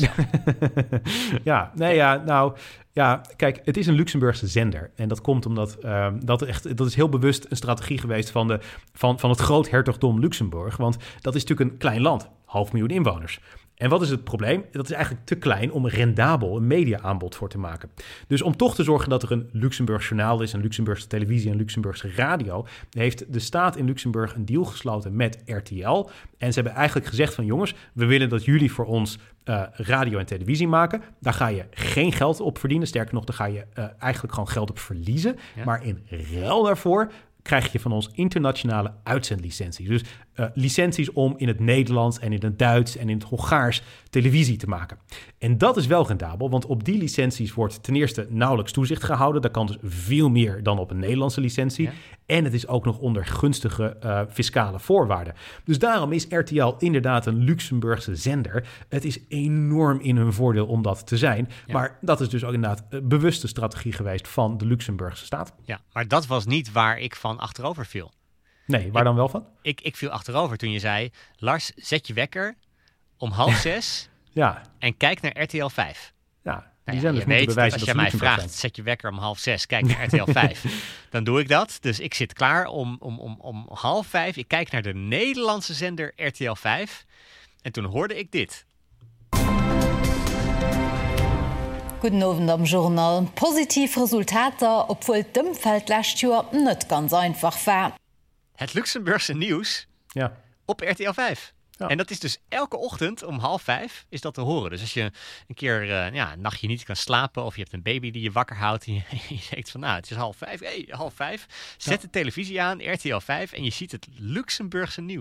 hetzelfde. Kijk, het is een Luxemburgse zender. En dat komt omdat dat is heel bewust een strategie geweest van het groot hertogdom Luxemburg. Want dat is natuurlijk een klein land, 500.000 inwoners. En wat is het probleem? Dat is eigenlijk te klein om rendabel een media-aanbod voor te maken. Dus om toch te zorgen dat er een Luxemburgs journaal is, een Luxemburgse televisie, een Luxemburgse radio, heeft de staat in Luxemburg een deal gesloten met RTL. En ze hebben eigenlijk gezegd van jongens, we willen dat jullie voor ons radio en televisie maken. Daar ga je geen geld op verdienen. Sterker nog, daar ga je eigenlijk gewoon geld op verliezen. Ja. Maar in ruil daarvoor krijg je van ons internationale uitzendlicenties. Dus licenties om in het Nederlands en in het Duits en in het Hongaars televisie te maken. En dat is wel rendabel, want op die licenties wordt ten eerste nauwelijks toezicht gehouden. Dat kan dus veel meer dan op een Nederlandse licentie. Ja. En het is ook nog onder gunstige fiscale voorwaarden. Dus daarom is RTL inderdaad een Luxemburgse zender. Het is enorm in hun voordeel om dat te zijn. Ja. Maar dat is dus ook inderdaad een bewuste strategie geweest van de Luxemburgse staat. Ja, maar dat was niet waar ik van achterover viel. Nee, waar dan wel van? Ik viel achterover toen je zei, Lars, zet je wekker om 5:30 en kijk naar RTL 5. Ja, die zenders moeten bewijzen dat je mij vraagt, zet je wekker om 4:30, kijk naar RTL 5. Dan doe ik dat. Dus ik zit klaar om 4:30. Ik kijk naar de Nederlandse zender RTL 5. En toen hoorde ik dit. Goedenavond am Journal. Positief Resultaten, obwohl Dëmfeld last jaar net ganz einfach war. Het Luxemburgse nieuws op RTL 5. Ja. En dat is dus elke ochtend om 4:30 is dat te horen. Dus als je een keer een nachtje niet kan slapen of je hebt een baby die je wakker houdt en je denkt van het is 4:30. Zet de televisie aan, RTL 5 en je ziet het Luxemburgse nieuws.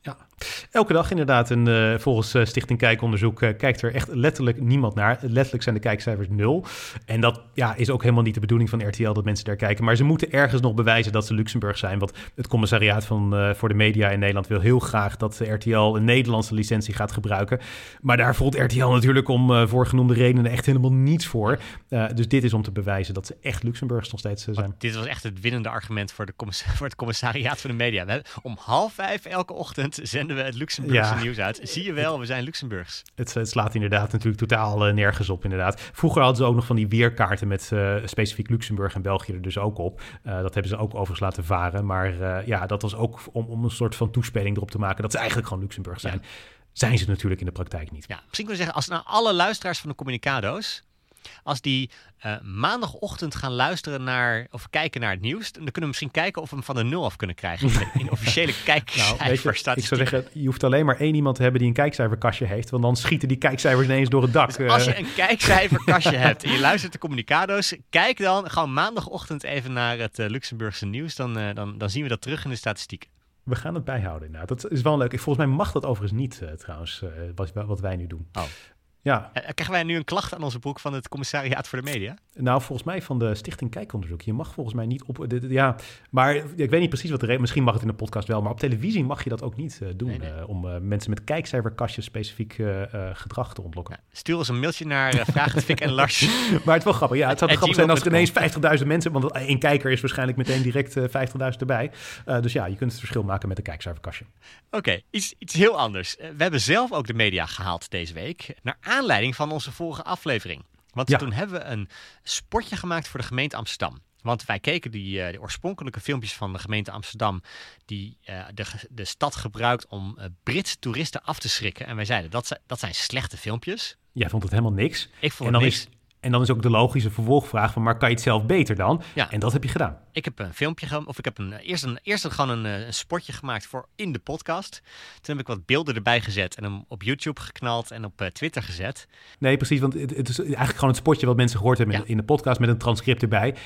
Ja, elke dag inderdaad. En volgens Stichting Kijkonderzoek kijkt er echt letterlijk niemand naar. Letterlijk zijn de kijkcijfers 0. En dat is ook helemaal niet de bedoeling van RTL dat mensen daar kijken. Maar ze moeten ergens nog bewijzen dat ze Luxemburg zijn. Want het commissariaat voor de media in Nederland wil heel graag dat RTL een Nederlandse licentie gaat gebruiken. Maar daar voelt RTL natuurlijk om voorgenoemde redenen echt helemaal niets voor. Dus dit is om te bewijzen dat ze echt Luxemburgers nog steeds zijn. Want dit was echt het winnende argument voor het commissariaat van de media. Om 4:30 elke ochtend zenden we het Luxemburgse nieuws uit. Zie je wel, we zijn Luxemburgs. Het slaat inderdaad natuurlijk totaal nergens op, inderdaad. Vroeger hadden ze ook nog van die weerkaarten met specifiek Luxemburg en België er dus ook op. Dat hebben ze ook overigens laten varen. Maar dat was ook om een soort van toespeling erop te maken dat ze eigenlijk gewoon Luxemburg zijn. Ja. Zijn ze natuurlijk in de praktijk niet. Ja, misschien kunnen we zeggen, als alle luisteraars van de Communicado's, als die maandagochtend gaan luisteren naar of kijken naar het nieuws, dan kunnen we misschien kijken of we hem van de 0 af kunnen krijgen in officiële kijkcijferstatistieken. Ik zou zeggen, je hoeft alleen maar 1 iemand te hebben die een kijkcijferkastje heeft, want dan schieten die kijkcijfers ineens door het dak. Dus als je een kijkcijferkastje hebt en je luistert de Communicado's, kijk dan gewoon maandagochtend even naar het Luxemburgse nieuws. Dan zien we dat terug in de statistieken. We gaan het bijhouden inderdaad. Dat is wel leuk. Volgens mij mag dat overigens niet trouwens, wat wij nu doen. Oh. Ja. Krijgen wij nu een klacht aan onze broek van het commissariaat voor de media? Nou, volgens mij van de Stichting Kijkonderzoek. Je mag volgens mij niet op... maar ik weet niet precies wat de reden... Misschien mag het in de podcast wel, maar op televisie mag je dat ook niet doen. Nee. Om mensen met kijkcijferkastjes specifiek gedrag te ontlokken. Ja, stuur ons een mailtje naar Vraag@Fik en Lars. Maar het is wel grappig. Ja, het zou grappig zijn als er ineens 50.000 mensen... Want één kijker is waarschijnlijk meteen direct 50.000 erbij. Dus je kunt het verschil maken met een kijkcijferkastje. Oké, iets heel anders. We hebben zelf ook de media gehaald deze week. Naar aanleiding van onze vorige aflevering. Want toen hebben we een spotje gemaakt voor de gemeente Amsterdam. Want wij keken de oorspronkelijke filmpjes van de gemeente Amsterdam... die de stad gebruikt om Britse toeristen af te schrikken. En wij zeiden, dat zijn slechte filmpjes. Jij vond het helemaal niks. Ik vond het niks. En dan is ook de logische vervolgvraag van, maar kan je het zelf beter dan? Ja. En dat heb je gedaan. Ik heb een filmpje ik heb eerst gewoon een spotje gemaakt voor in de podcast. Toen heb ik wat beelden erbij gezet en hem op YouTube geknald en op Twitter gezet. Nee, precies, want het is eigenlijk gewoon het spotje wat mensen gehoord hebben in de podcast met een transcript erbij.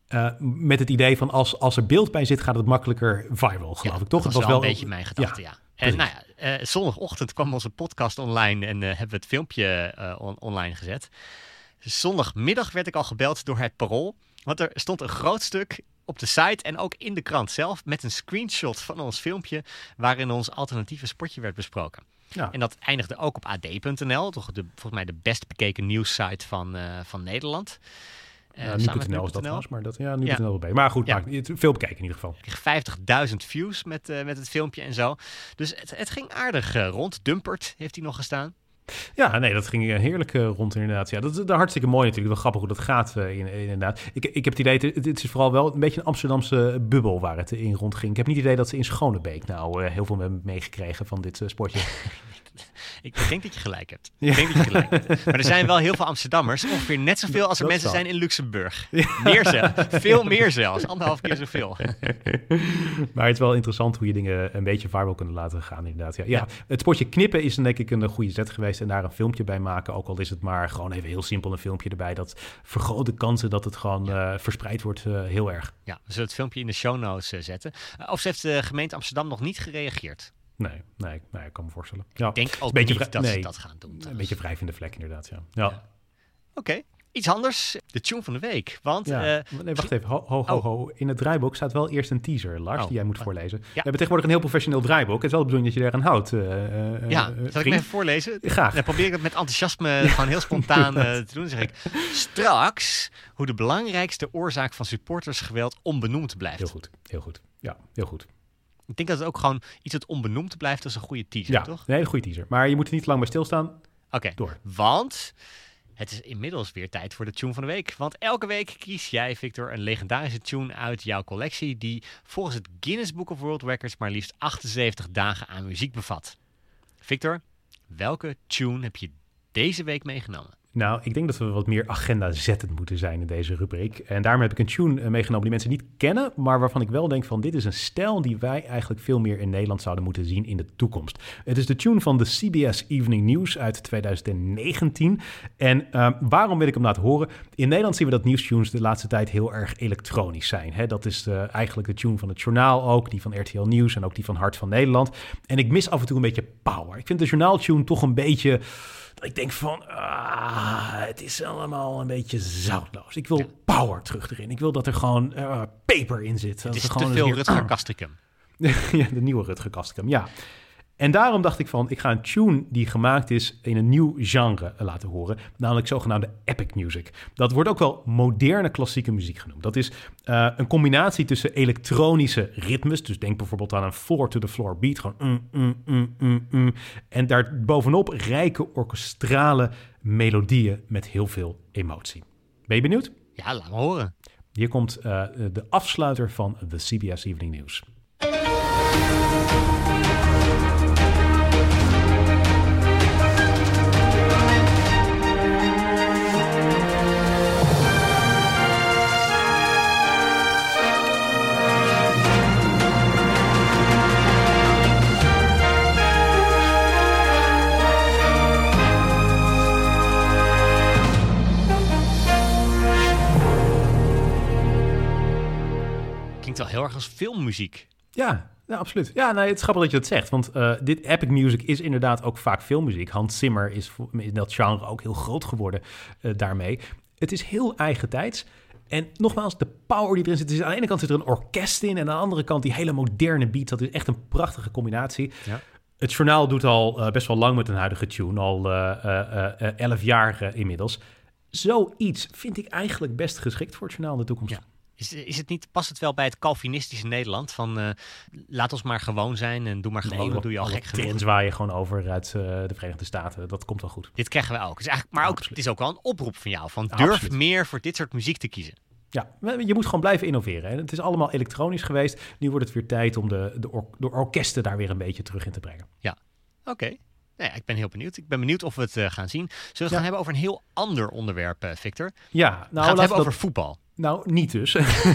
Met het idee van als er beeld bij zit, gaat het makkelijker viral, geloof ik, toch? Dat was wel een beetje mijn gedachte, ja. En zondagochtend kwam onze podcast online en hebben we het filmpje online gezet. Zondagmiddag werd ik al gebeld door het Parool. Want er stond een groot stuk op de site en ook in de krant zelf met een screenshot van ons filmpje waarin ons alternatieve spotje werd besproken. Ja. En dat eindigde ook op ad.nl, toch volgens mij de best bekeken nieuwssite van Nederland. Nu.nl is dat trouwens, maar nu.nl erbij. Maar goed, veel bekeken in ieder geval. Ik kreeg 50.000 views met het filmpje en zo. Dus het ging aardig rond. Dumpert heeft hij nog gestaan. Ja, nee, dat ging heerlijk rond inderdaad. Ja, dat is hartstikke mooi natuurlijk. Wel grappig hoe dat gaat inderdaad. Ik heb het idee, het is vooral wel een beetje een Amsterdamse bubbel waar het in rondging. Ik heb niet het idee dat ze in Schonebeek heel veel hebben meegekregen van dit sportje. Ik denk dat je gelijk hebt. Maar er zijn wel heel veel Amsterdammers. Ongeveer net zoveel als er mensen zijn in Luxemburg. Ja. Veel meer zelfs. 1,5 keer zoveel. Maar het is wel interessant hoe je dingen een beetje viral kunnen laten gaan inderdaad. Ja. Het spotje knippen is denk ik een goede zet geweest. En daar een filmpje bij maken. Ook al is het maar gewoon even heel simpel een filmpje erbij. Dat vergroot de kansen dat het gewoon verspreid wordt heel erg. Ja, we zullen het filmpje in de show notes zetten. Of heeft de gemeente Amsterdam nog niet gereageerd? Nee, ik kan me voorstellen. Ja. Ik denk ook niet dat ze dat gaan doen. Een beetje wrijvende vlek inderdaad, ja. Oké. Iets anders, de tune van de week. Want, wacht even. Ho. In het draaiboek staat wel eerst een teaser, Lars, die jij moet voorlezen. We hebben tegenwoordig een heel professioneel draaiboek. Het is wel de bedoeling dat je eraan houdt. Zal ik hem even voorlezen? Graag. Dan probeer ik het met enthousiasme gewoon heel spontaan te doen. Dan zeg ik, straks hoe de belangrijkste oorzaak van supportersgeweld onbenoemd blijft. Heel goed. Ja, heel goed. Ik denk dat het ook gewoon iets dat onbenoemd blijft als een goede teaser, toch? Ja, een hele goede teaser. Maar je moet er niet te lang bij stilstaan. Oké, want het is inmiddels weer tijd voor de tune van de week. Want elke week kies jij, Victor, een legendarische tune uit jouw collectie die volgens het Guinness Book of World Records maar liefst 78 dagen aan muziek bevat. Victor, welke tune heb je deze week meegenomen? Nou, ik denk dat we wat meer agenda-zettend moeten zijn in deze rubriek. En daarom heb ik een tune meegenomen die mensen niet kennen, maar waarvan ik wel denk van dit is een stijl die wij eigenlijk veel meer in Nederland zouden moeten zien in de toekomst. Het is de tune van de CBS Evening News uit 2019. En waarom wil ik hem laten horen? In Nederland zien we dat nieuwstunes de laatste tijd heel erg elektronisch zijn. Hè? Dat is eigenlijk de tune van het journaal ook, die van RTL Nieuws en ook die van Hart van Nederland. En ik mis af en toe een beetje power. Ik vind de journaaltune toch een beetje... Ik denk van, het is allemaal een beetje zoutloos. Ik wil power terug erin. Ik wil dat er gewoon peper in zit. Het is te veel Rutger Kastrikum. Ja, de nieuwe Rutger Kastrikum, ja. En daarom dacht ik van, ik ga een tune die gemaakt is in een nieuw genre laten horen. Namelijk zogenaamde epic music. Dat wordt ook wel moderne klassieke muziek genoemd. Dat is een combinatie tussen elektronische ritmes. Dus denk bijvoorbeeld aan een floor-to-the-floor beat. Gewoon En daar bovenop rijke orkestrale melodieën met heel veel emotie. Ben je benieuwd? Ja, laat me horen. Hier komt de afsluiter van de CBS Evening News. Klinkt wel heel erg als filmmuziek. Ja, absoluut. Ja, het is grappig dat je dat zegt. Want dit epic music is inderdaad ook vaak filmmuziek. Hans Zimmer is in dat genre ook heel groot geworden daarmee. Het is heel eigentijds. En nogmaals, de power die erin zit. Dus aan de ene kant zit er een orkest in. En aan de andere kant die hele moderne beat. Dat is echt een prachtige combinatie. Ja. Het journaal doet al best wel lang met een huidige tune. Al 11 jaar inmiddels. Zoiets vind ik eigenlijk best geschikt voor het journaal in de toekomst. Ja. Past het wel bij het Calvinistische Nederland? Van laat ons maar gewoon zijn en doe maar gewoon, dat doe je al gek genoeg. Trends waaien gewoon over uit de Verenigde Staten. Dat komt wel goed. Dit krijgen we ook. Dus eigenlijk, maar ook, het is ook wel een oproep van jou. Van durf meer voor dit soort muziek te kiezen. Ja, je moet gewoon blijven innoveren. Hè. Het is allemaal elektronisch geweest. Nu wordt het weer tijd om de orkesten daar weer een beetje terug in te brengen. Ja, oké. Nee, ik ben heel benieuwd. Ik ben benieuwd of we het gaan zien. Zullen we het gaan hebben over een heel ander onderwerp, Victor? Ja. Nou, we gaan het hebben over voetbal. Nou, niet dus.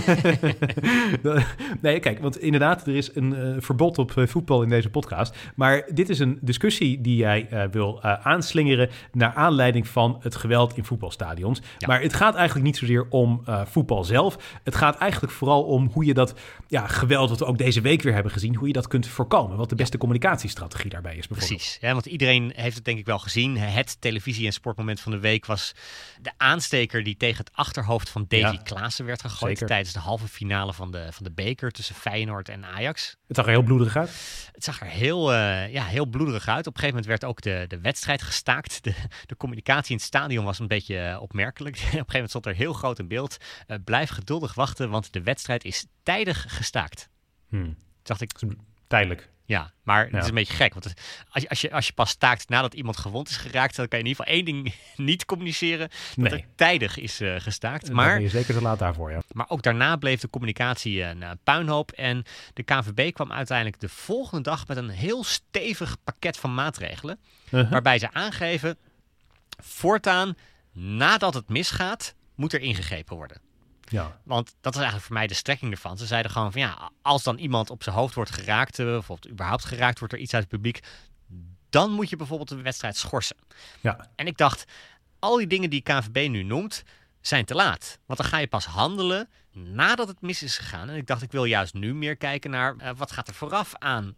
Nee, kijk, want inderdaad, er is een verbod op voetbal in deze podcast. Maar dit is een discussie die jij wil aanslingeren naar aanleiding van het geweld in voetbalstadions. Ja. Maar het gaat eigenlijk niet zozeer om voetbal zelf. Het gaat eigenlijk vooral om hoe je dat geweld, wat we ook deze week weer hebben gezien, hoe je dat kunt voorkomen. Wat de beste communicatiestrategie daarbij is bijvoorbeeld. Precies, ja, want iedereen heeft het denk ik wel gezien. Het televisie- en sportmoment van de week was de aansteker die tegen het achterhoofd van Davy Klaassen werd gegooid tijdens de halve finale van de beker tussen Feyenoord en Ajax. Het zag er heel bloederig uit. Het zag er heel bloederig uit. Op een gegeven moment werd ook de wedstrijd gestaakt. De communicatie in het stadion was een beetje opmerkelijk. Op een gegeven moment stond er heel groot in beeld. Blijf geduldig wachten, want de wedstrijd is tijdig gestaakt. Dacht ik, tijdelijk. Ja, maar het is een beetje gek. Want als je pas staakt nadat iemand gewond is geraakt, dan kan je in ieder geval één ding niet communiceren. Dat het tijdig is gestaakt. Maar ben je zeker te laat daarvoor, ja. Maar ook daarna bleef de communicatie een puinhoop. En de KNVB kwam uiteindelijk de volgende dag met een heel stevig pakket van maatregelen. Waarbij ze aangeven, voortaan, nadat het misgaat, moet er ingegrepen worden. Ja. Want dat is eigenlijk voor mij de strekking ervan. Ze zeiden gewoon van als dan iemand op zijn hoofd wordt geraakt, of überhaupt geraakt wordt door iets uit het publiek, dan moet je bijvoorbeeld de wedstrijd schorsen. Ja. En ik dacht, al die dingen die KNVB nu noemt, zijn te laat. Want dan ga je pas handelen nadat het mis is gegaan. En ik dacht, ik wil juist nu meer kijken naar wat gaat er vooraf aan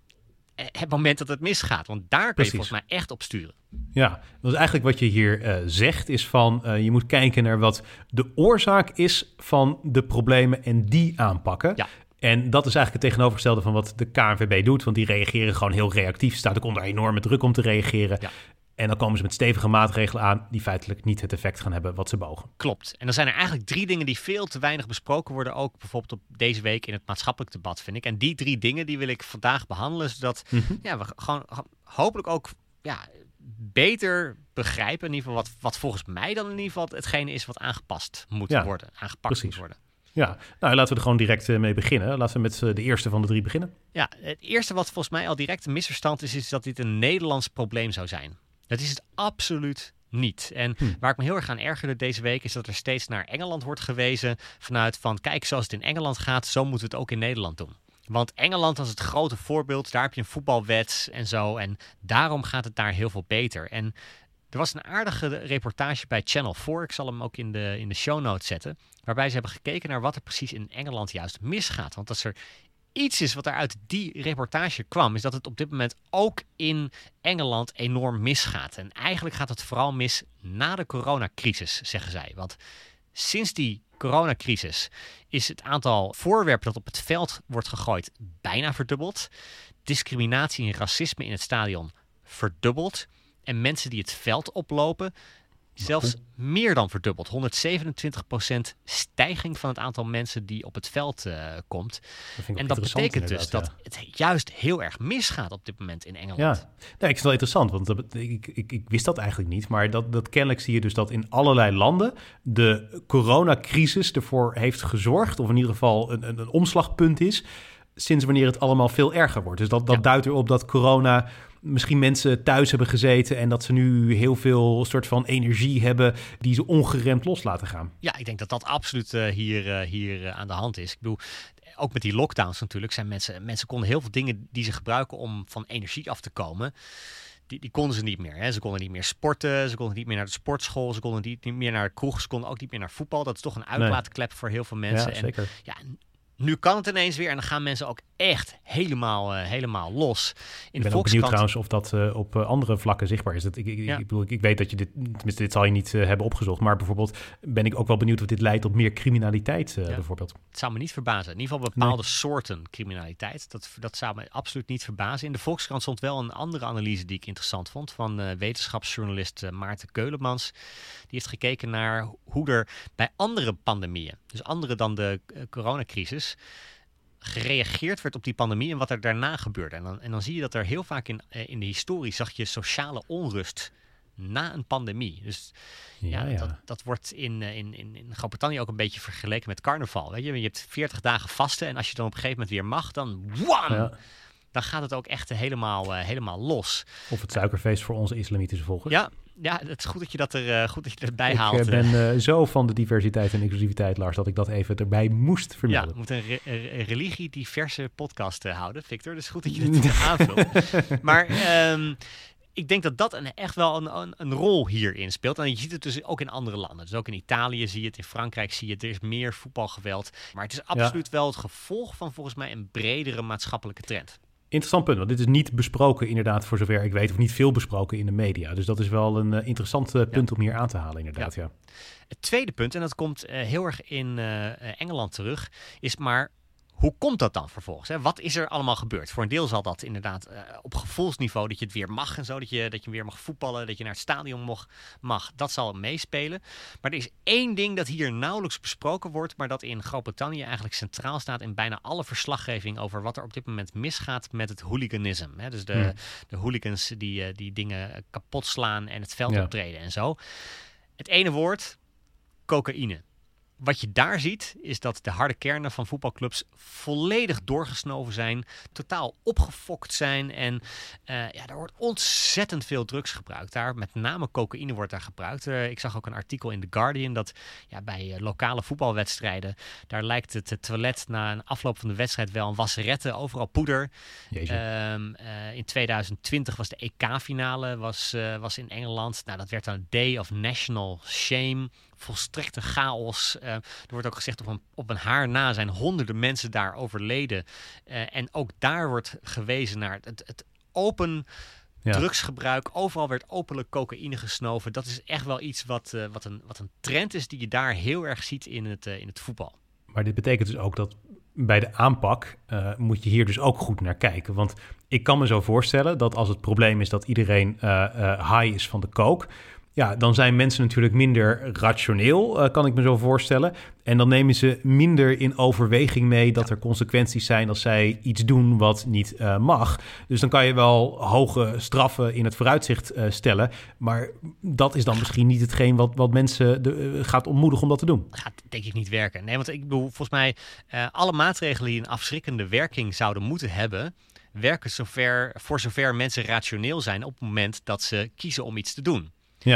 het moment dat het misgaat. Want daar kun je volgens mij echt op sturen. Ja, dus eigenlijk wat je hier zegt is van je moet kijken naar wat de oorzaak is van de problemen en die aanpakken. Ja. En dat is eigenlijk het tegenovergestelde van wat de KNVB doet. Want die reageren gewoon heel reactief. Ze staat ook onder enorme druk om te reageren. Ja. En dan komen ze met stevige maatregelen aan die feitelijk niet het effect gaan hebben wat ze beogen. Klopt. En dan zijn er eigenlijk 3 dingen die veel te weinig besproken worden. Ook bijvoorbeeld op deze week in het maatschappelijk debat, vind ik. En die 3 dingen die wil ik vandaag behandelen. Zodat we gewoon hopelijk ook beter begrijpen. In ieder geval wat volgens mij dan in ieder geval hetgene is wat aangepast moet worden. Aangepakt moet worden. Ja, nou laten we er gewoon direct mee beginnen. Laten we met de eerste van de 3 beginnen. Ja, het eerste wat volgens mij al direct een misverstand is dat dit een Nederlands probleem zou zijn. Dat is het absoluut niet. En waar ik me heel erg aan ergerde deze week is dat er steeds naar Engeland wordt gewezen vanuit van kijk, zoals het in Engeland gaat, zo moeten we het ook in Nederland doen. Want Engeland was het grote voorbeeld, daar heb je een voetbalwet en zo en daarom gaat het daar heel veel beter. En er was een aardige reportage bij Channel 4, ik zal hem ook in de show notes zetten, waarbij ze hebben gekeken naar wat er precies in Engeland juist misgaat. Want als er iets is wat er uit die reportage kwam, is dat het op dit moment ook in Engeland enorm misgaat. En eigenlijk gaat het vooral mis na de coronacrisis, zeggen zij. Want sinds die coronacrisis is het aantal voorwerpen dat op het veld wordt gegooid bijna verdubbeld. Discriminatie en racisme in het stadion verdubbeld. En mensen die het veld oplopen zelfs meer dan verdubbeld. 127% stijging van het aantal mensen die op het veld komt. En dat betekent dus dat het juist heel erg misgaat op dit moment in Engeland. Ja, nee, ik vind het wel interessant, want ik wist dat eigenlijk niet. Maar dat kennelijk zie je dus dat in allerlei landen de coronacrisis ervoor heeft gezorgd, of in ieder geval een omslagpunt is, sinds wanneer het allemaal veel erger wordt. Dus dat duidt erop dat corona misschien mensen thuis hebben gezeten en dat ze nu heel veel soort van energie hebben die ze ongeremd los laten gaan. Ja, ik denk dat dat absoluut hier aan de hand is. Ik bedoel, ook met die lockdowns natuurlijk zijn mensen konden heel veel dingen die ze gebruiken om van energie af te komen, die konden ze niet meer. Hè. Ze konden niet meer sporten, ze konden niet meer naar de sportschool, ze konden niet meer naar de kroeg, ze konden ook niet meer naar voetbal. Dat is toch een uitlaatklep voor heel veel mensen. Ja, zeker. En nu kan het ineens weer en dan gaan mensen ook echt helemaal los. Ik ben ook benieuwd trouwens of dat op andere vlakken zichtbaar is. Ik weet dat je tenminste dit zal je niet hebben opgezocht, maar bijvoorbeeld ben ik ook wel benieuwd of dit leidt tot meer criminaliteit bijvoorbeeld. Het zou me niet verbazen. In ieder geval bepaalde soorten criminaliteit. Dat zou me absoluut niet verbazen. In de Volkskrant stond wel een andere analyse die ik interessant vond van wetenschapsjournalist Maarten Keulemans. Die heeft gekeken naar hoe er bij andere pandemieën, dus andere dan de coronacrisis, gereageerd werd op die pandemie en wat er daarna gebeurde. En dan zie je dat er heel vaak in de historie zag je sociale onrust na een pandemie. Dus dat wordt in Groot-Brittannië ook een beetje vergeleken met carnaval. Weet je hebt 40 dagen vasten en als je dan op een gegeven moment weer mag, dan dan gaat het ook echt helemaal los. Of het suikerfeest voor onze islamitische volgers. Ja, het is goed dat je dat erbij haalt. Ik ben zo van de diversiteit en inclusiviteit, Lars, dat ik dat even erbij moest vermelden. Ja, we moeten een religie-diverse podcast houden, Victor. Dus goed dat je dit aanvult. Maar ik denk dat echt wel een rol hierin speelt. En je ziet het dus ook in andere landen. Dus ook in Italië zie je het, in Frankrijk zie je het. Er is meer voetbalgeweld. Maar het is absoluut wel het gevolg van volgens mij een bredere maatschappelijke trend. Interessant punt, want dit is niet besproken inderdaad voor zover ik weet, of niet veel besproken in de media. Dus dat is wel een interessant punt om hier aan te halen inderdaad, ja. Het tweede punt, en dat komt heel erg in Engeland terug, is maar hoe komt dat dan vervolgens? Hè? Wat is er allemaal gebeurd? Voor een deel zal dat inderdaad op gevoelsniveau dat je het weer mag en zo, dat je weer mag voetballen, dat je naar het stadion mag. Dat zal meespelen. Maar er is één ding dat hier nauwelijks besproken wordt, maar dat in Groot-Brittannië eigenlijk centraal staat in bijna alle verslaggeving over wat er op dit moment misgaat met het hooliganisme. Hè? Dus de hooligans die dingen kapot slaan en het veld optreden en zo. Het ene woord, cocaïne. Wat je daar ziet, is dat de harde kernen van voetbalclubs volledig doorgesnoven zijn, totaal opgefokt zijn. En er wordt ontzettend veel drugs gebruikt daar. Met name cocaïne wordt daar gebruikt. Ik zag ook een artikel in The Guardian dat bij lokale voetbalwedstrijden, daar lijkt het toilet na een afloop van de wedstrijd wel een wasserette, overal poeder. In 2020 was de EK-finale was in Engeland. Nou, dat werd dan een Day of National Shame. Volstrekte chaos. Er wordt ook gezegd op een haar na zijn honderden mensen daar overleden. En ook daar wordt gewezen naar het open drugsgebruik. Overal werd openlijk cocaïne gesnoven. Dat is echt wel iets wat een trend is die je daar heel erg ziet in het voetbal. Maar dit betekent dus ook dat bij de aanpak moet je hier dus ook goed naar kijken. Want ik kan me zo voorstellen dat als het probleem is dat iedereen high is van de coke, dan zijn mensen natuurlijk minder rationeel, kan ik me zo voorstellen. En dan nemen ze minder in overweging mee dat er consequenties zijn als zij iets doen wat niet mag. Dus dan kan je wel hoge straffen in het vooruitzicht stellen. Maar dat is dan misschien niet hetgeen wat mensen gaat ontmoedigen om dat te doen. Gaat denk ik niet werken. Nee, want ik bedoel, volgens mij alle maatregelen die een afschrikkende werking zouden moeten hebben, werken voor zover mensen rationeel zijn op het moment dat ze kiezen om iets te doen. Ja.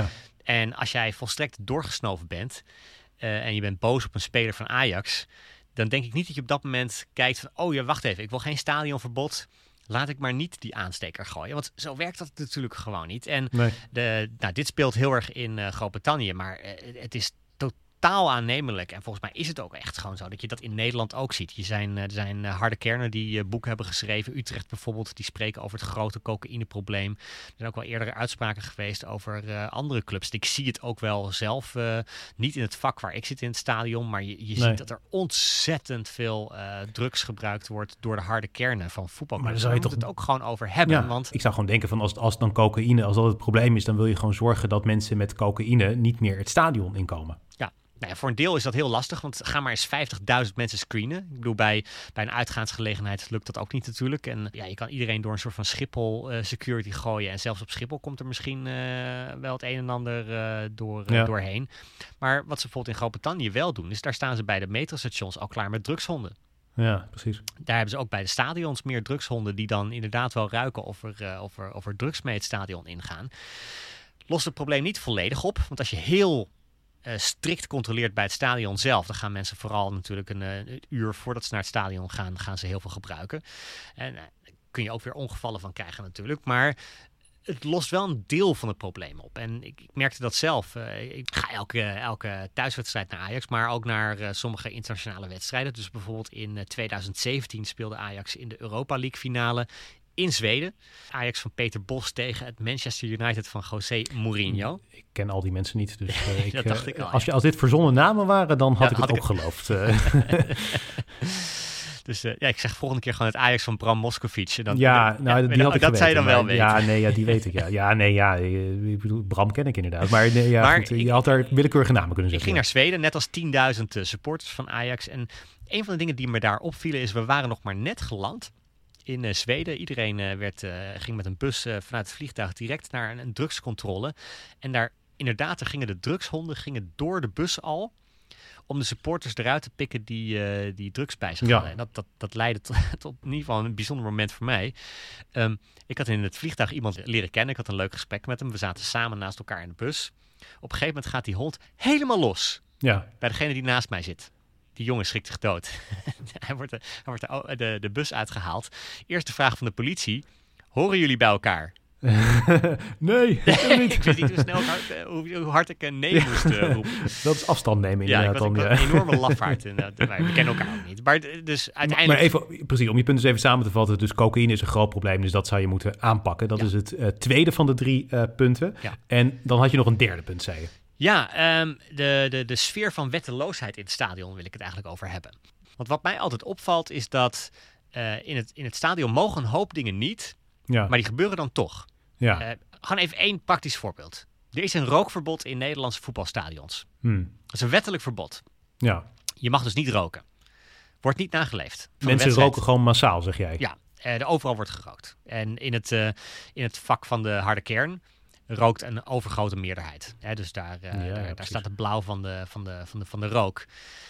En als jij volstrekt doorgesnoven bent en je bent boos op een speler van Ajax, dan denk ik niet dat je op dat moment kijkt van, oh ja, wacht even, ik wil geen stadionverbod. Laat ik maar niet die aansteker gooien. Want zo werkt dat natuurlijk gewoon niet. En dit speelt heel erg in Groot-Brittannië, maar het is totaal aannemelijk. En volgens mij is het ook echt gewoon zo dat je dat in Nederland ook ziet. Er zijn harde kernen die boeken hebben geschreven. Utrecht bijvoorbeeld, die spreken over het grote cocaïneprobleem. Er zijn ook wel eerdere uitspraken geweest over andere clubs. Ik zie het ook wel zelf, niet in het vak waar ik zit in het stadion, maar je ziet dat er ontzettend veel drugs gebruikt wordt door de harde kernen van voetbalclubs. Maar daar zou je het ook gewoon over hebben. Ja, want ik zou gewoon denken van als dan cocaïne, als dat het probleem is, dan wil je gewoon zorgen dat mensen met cocaïne niet meer het stadion inkomen. Nou ja, voor een deel is dat heel lastig, want ga maar eens 50.000 mensen screenen. Ik bedoel, bij een uitgaansgelegenheid lukt dat ook niet natuurlijk. En ja, je kan iedereen door een soort van Schiphol security gooien. En zelfs op Schiphol komt er misschien wel het een en ander doorheen. Maar wat ze bijvoorbeeld in Groot-Brittannië wel doen, is daar staan ze bij de metrostations al klaar met drugshonden. Ja, precies. Daar hebben ze ook bij de stadions meer drugshonden die dan inderdaad wel ruiken of er drugs mee het stadion ingaan. Lost het probleem niet volledig op, want als je heel strikt controleert bij het stadion zelf, dan gaan mensen vooral natuurlijk een uur voordat ze naar het stadion gaan ze heel veel gebruiken. En daar kun je ook weer ongevallen van krijgen natuurlijk, maar het lost wel een deel van het probleem op. En ik merkte dat zelf. Ik ga elke thuiswedstrijd naar Ajax, maar ook naar sommige internationale wedstrijden. Dus bijvoorbeeld in 2017 speelde Ajax in de Europa League finale in Zweden. Ajax van Peter Bos tegen het Manchester United van José Mourinho. Ik ken al die mensen niet, dus dat dacht ik al. Als dit verzonnen namen waren, dan had ik het ook geloofd. Dus ik zeg volgende keer gewoon het Ajax van Bram Moskovic. Die had ik geweten. Dat zou je dan wel weten. Ja, die weet ik. Ik bedoel, Bram ken ik inderdaad. Maar je had daar willekeurige namen kunnen zeggen. Ik ging naar Zweden, net als 10.000 supporters van Ajax. En een van de dingen die me daar opvielen is, we waren nog maar net geland in Zweden. Iedereen ging met een bus vanuit het vliegtuig direct naar een drugscontrole. En daar inderdaad, gingen de drugshonden door de bus al om de supporters eruit te pikken die drugs bij zich hadden. En dat leidde tot in ieder geval een bijzonder moment voor mij. Ik had in het vliegtuig iemand leren kennen. Ik had een leuk gesprek met hem. We zaten samen naast elkaar in de bus. Op een gegeven moment gaat die hond helemaal los. Ja. Bij degene die naast mij zit. Die jongen schrikt zich dood. Hij wordt de bus uitgehaald. Eerste vraag van de politie. Horen jullie bij elkaar? Nee, ik weet niet hoe hard ik nee moest roepen. Dat is afstand nemen inderdaad. Ik was een enorme lafaard. We kennen elkaar ook niet. Maar dus uiteindelijk... Maar even, precies, om je punt dus even samen te vatten. Dus cocaïne is een groot probleem, dus dat zou je moeten aanpakken. Dat is het tweede van de 3 punten. Ja. En dan had je nog een derde punt, zei je. Ja, de sfeer van wetteloosheid in het stadion wil ik het eigenlijk over hebben. Want wat mij altijd opvalt is dat in het stadion mogen een hoop dingen niet, maar die gebeuren dan toch. Ja. Gewoon even 1 praktisch voorbeeld. Er is een rookverbod in Nederlandse voetbalstadions. Dat is een wettelijk verbod. Ja. Je mag dus niet roken. Wordt niet nageleefd. Mensen roken gewoon massaal, zeg jij? Ja, overal wordt gerookt. En in het vak van de harde kern rookt een overgrote meerderheid. Dus daar staat het blauw van de rook.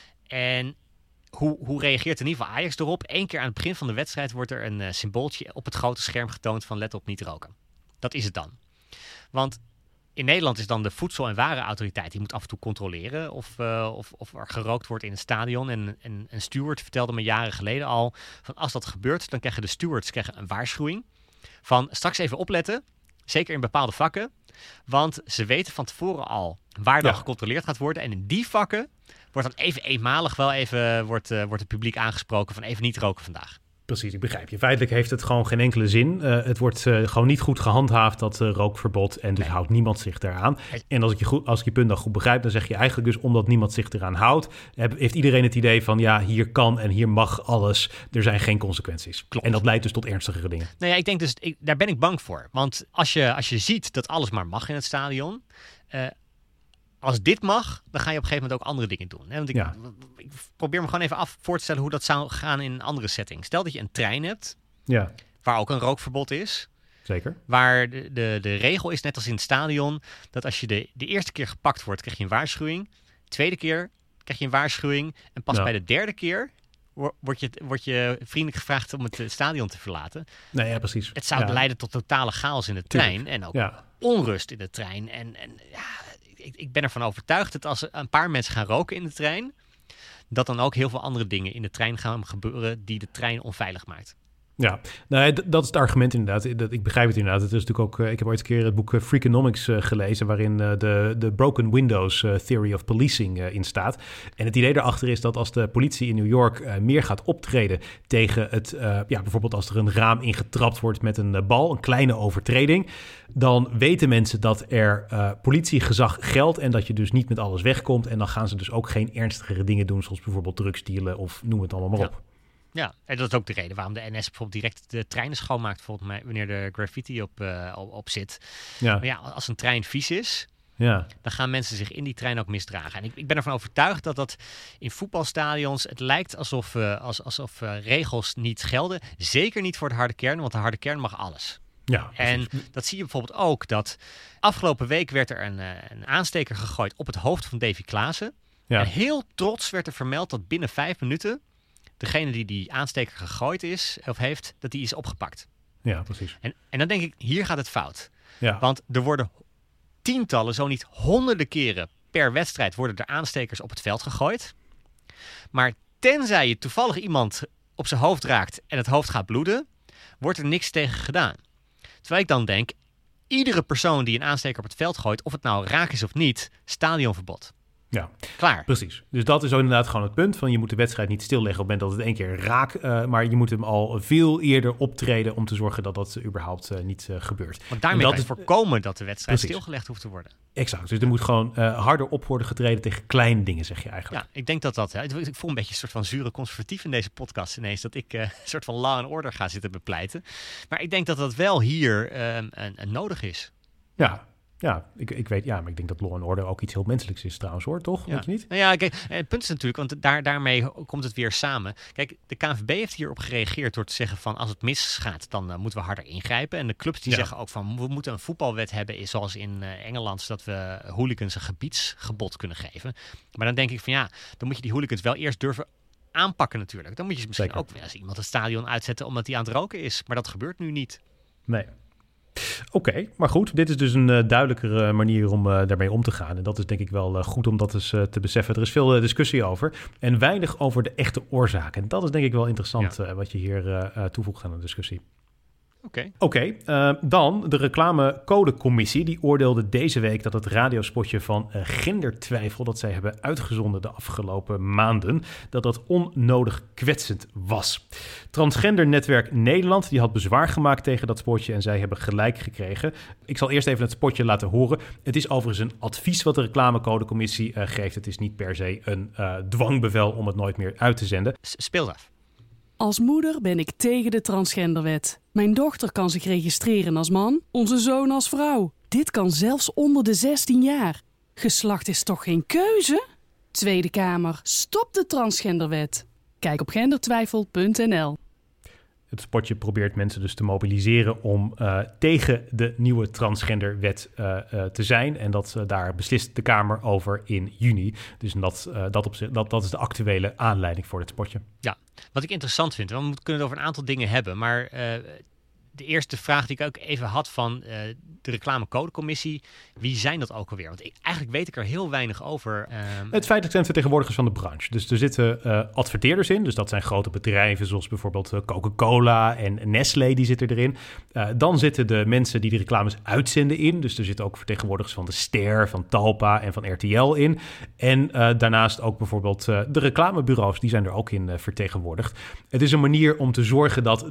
En hoe reageert in ieder geval Ajax erop? 1 keer aan het begin van de wedstrijd wordt er een symbooltje op het grote scherm getoond van let op, niet roken. Dat is het dan. Want in Nederland is dan de Voedsel- en Warenautoriteit, die moet af en toe controleren of er gerookt wordt in het stadion. En een steward vertelde me jaren geleden al, van als dat gebeurt, dan krijgen de stewards een waarschuwing van straks even opletten, zeker in bepaalde vakken, want ze weten van tevoren al waar dan gecontroleerd gaat worden. En in die vakken wordt dan even eenmalig wordt het publiek aangesproken van even niet roken vandaag. Precies, ik begrijp je. Feitelijk heeft het gewoon geen enkele zin. Het wordt gewoon niet goed gehandhaafd, dat rookverbod. En dus houdt niemand zich daaraan. En als ik je punt dan goed begrijp, dan zeg je eigenlijk dus omdat niemand zich eraan houdt, heeft iedereen het idee van ja, hier kan en hier mag alles. Er zijn geen consequenties. Klopt. En dat leidt dus tot ernstigere dingen. Nou ja, ik denk dus, daar ben ik bang voor. Want als je ziet dat alles maar mag in het stadion, als dit mag, dan ga je op een gegeven moment ook andere dingen doen. Hè? Want ik probeer me gewoon even voor te stellen hoe dat zou gaan in een andere setting. Stel dat je een trein hebt, waar ook een rookverbod is. Zeker. Waar de regel is, net als in het stadion, dat als je de eerste keer gepakt wordt, krijg je een waarschuwing. Tweede keer krijg je een waarschuwing. En pas bij de derde keer word je vriendelijk gevraagd om het stadion te verlaten. Nee, ja, precies. Het zou leiden tot totale chaos in de trein. En ook onrust in de trein. En ik ben ervan overtuigd dat als er een paar mensen gaan roken in de trein, dat dan ook heel veel andere dingen in de trein gaan gebeuren die de trein onveilig maakt. Ja, nou, dat is het argument inderdaad. Ik begrijp het inderdaad. Het is natuurlijk ook. Ik heb ooit een keer het boek Freakonomics gelezen, waarin de Broken Windows Theory of Policing in staat. En het idee daarachter is dat als de politie in New York meer gaat optreden tegen het, bijvoorbeeld als er een raam ingetrapt wordt met een bal, een kleine overtreding, dan weten mensen dat er politiegezag geldt en dat je dus niet met alles wegkomt. En dan gaan ze dus ook geen ernstigere dingen doen, zoals bijvoorbeeld drugs dealen of noem het allemaal maar op. Ja, en dat is ook de reden waarom de NS bijvoorbeeld direct de treinen schoonmaakt, volgens mij, wanneer de graffiti op zit. Ja. Maar ja, als een trein vies is, dan gaan mensen zich in die trein ook misdragen. En ik ben ervan overtuigd dat in voetbalstadions, het lijkt alsof regels niet gelden. Zeker niet voor de harde kern, want de harde kern mag alles. Ja, en dat zie je bijvoorbeeld ook, dat afgelopen week werd er een aansteker gegooid op het hoofd van Davy Klaassen. Ja. En heel trots werd er vermeld dat binnen 5 minuten degene die aansteker gegooid heeft, dat die is opgepakt. Ja, precies. En dan denk ik, hier gaat het fout. Ja. Want er worden tientallen, zo niet honderden keren per wedstrijd worden er aanstekers op het veld gegooid. Maar tenzij je toevallig iemand op zijn hoofd raakt en het hoofd gaat bloeden, wordt er niks tegen gedaan. Terwijl ik dan denk, iedere persoon die een aansteker op het veld gooit, of het nou raak is of niet, stadionverbod. Ja, klaar. Precies. Dus dat is inderdaad gewoon het punt van je moet de wedstrijd niet stilleggen op het moment dat het 1 keer raakt, maar je moet hem al veel eerder optreden om te zorgen dat dat überhaupt niet gebeurt. Want daarmee kan je voorkomen dat de wedstrijd stilgelegd hoeft te worden. Exact. Dus er moet gewoon harder op worden getreden tegen kleine dingen, zeg je eigenlijk. Ja, ik denk dat ik voel een beetje een soort van zure conservatief in deze podcast ineens, dat ik een soort van law and order ga zitten bepleiten. Maar ik denk dat dat wel hier nodig is. Ja. Ja, ik weet, maar ik denk dat law and order ook iets heel menselijks is trouwens, hoor, toch? Ja. Weet je niet? Nou ja, kijk, het punt is natuurlijk, want daarmee komt het weer samen. Kijk, de KNVB heeft hierop gereageerd door te zeggen van als het misgaat, dan moeten we harder ingrijpen. En de clubs die zeggen ook van we moeten een voetbalwet hebben, zoals in Engeland, zodat we hooligans een gebiedsgebod kunnen geven. Maar dan denk ik van dan moet je die hooligans wel eerst durven aanpakken natuurlijk. Dan moet je misschien ook wel eens iemand het stadion uitzetten omdat hij aan het roken is. Maar dat gebeurt nu niet. Nee. Oké, maar goed, dit is dus een duidelijkere manier om daarmee om te gaan. En dat is denk ik wel goed om dat eens te beseffen. Er is veel discussie over en weinig over de echte oorzaken. En dat is denk ik wel interessant wat je hier toevoegt aan de discussie. Oké, dan de reclamecodecommissie. Die oordeelde deze week dat het radiospotje van gendertwijfel dat zij hebben uitgezonden de afgelopen maanden, dat onnodig kwetsend was. Transgendernetwerk Nederland die had bezwaar gemaakt tegen dat spotje en zij hebben gelijk gekregen. Ik zal eerst even het spotje laten horen. Het is overigens een advies wat de reclamecodecommissie geeft. Het is niet per se een dwangbevel om het nooit meer uit te zenden. Speel af. Als moeder ben ik tegen de transgenderwet. Mijn dochter kan zich registreren als man, onze zoon als vrouw. Dit kan zelfs onder de 16 jaar. Geslacht is toch geen keuze? Tweede Kamer, stop de transgenderwet. Kijk op gendertwijfel.nl. Het spotje probeert mensen dus te mobiliseren om tegen de nieuwe transgenderwet te zijn. En daar beslist de Kamer over in juni. Dus dat is de actuele aanleiding voor dit spotje. Ja, wat ik interessant vind, want we kunnen het over een aantal dingen hebben. Maar de eerste vraag die ik ook even had van de reclamecodecommissie, wie zijn dat ook alweer? Want eigenlijk weet ik er heel weinig over. Het feit dat zijn vertegenwoordigers van de branche. Dus er zitten adverteerders in. Dus dat zijn grote bedrijven zoals bijvoorbeeld Coca-Cola en Nestlé, die zitten erin. Dan zitten de mensen die de reclames uitzenden in. Dus er zitten ook vertegenwoordigers van de Ster, van Talpa en van RTL in. En daarnaast ook bijvoorbeeld de reclamebureaus, die zijn er ook in vertegenwoordigd. Het is een manier om te zorgen dat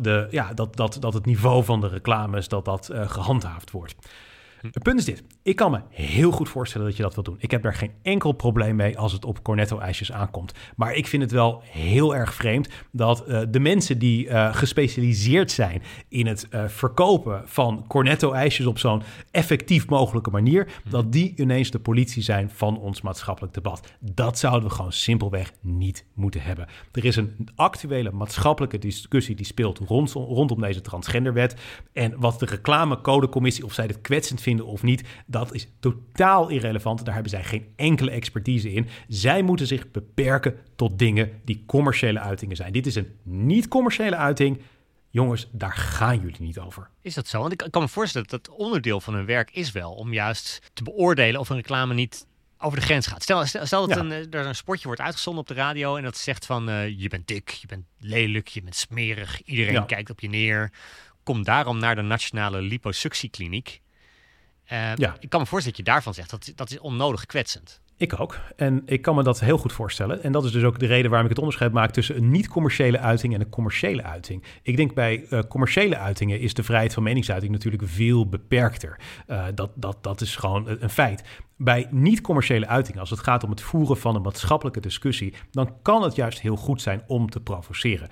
het niveau van de reclames dat gehandhaafd wordt. Het punt is dit. Ik kan me heel goed voorstellen dat je dat wilt doen. Ik heb daar geen enkel probleem mee als het op Cornetto-ijsjes aankomt. Maar ik vind het wel heel erg vreemd dat de mensen die gespecialiseerd zijn in het verkopen van Cornetto-ijsjes op zo'n effectief mogelijke manier, dat die ineens de politie zijn van ons maatschappelijk debat. Dat zouden we gewoon simpelweg niet moeten hebben. Er is een actuele maatschappelijke discussie die speelt rondom deze transgenderwet. En wat de reclamecodecommissie, of zij dit kwetsend vinden of niet, dat is totaal irrelevant. Daar hebben zij geen enkele expertise in. Zij moeten zich beperken tot dingen die commerciële uitingen zijn. Dit is een niet-commerciële uiting. jongens, daar gaan jullie niet over. Is dat zo? Want ik kan me voorstellen dat het onderdeel van hun werk is wel om juist te beoordelen of een reclame niet over de grens gaat. Stel dat er een spotje wordt uitgezonden op de radio en dat zegt van je bent dik, je bent lelijk, je bent smerig, iedereen kijkt op je neer. Kom daarom naar de Nationale Liposuctiekliniek. Ik kan me voorstellen dat je daarvan zegt dat is onnodig kwetsend. Ik ook. En ik kan me dat heel goed voorstellen. En dat is dus ook de reden waarom ik het onderscheid maak tussen een niet-commerciële uiting en een commerciële uiting. Ik denk bij commerciële uitingen is de vrijheid van meningsuiting natuurlijk veel beperkter. Dat is gewoon een feit. Bij niet-commerciële uitingen, als het gaat om het voeren van een maatschappelijke discussie, dan kan het juist heel goed zijn om te provoceren.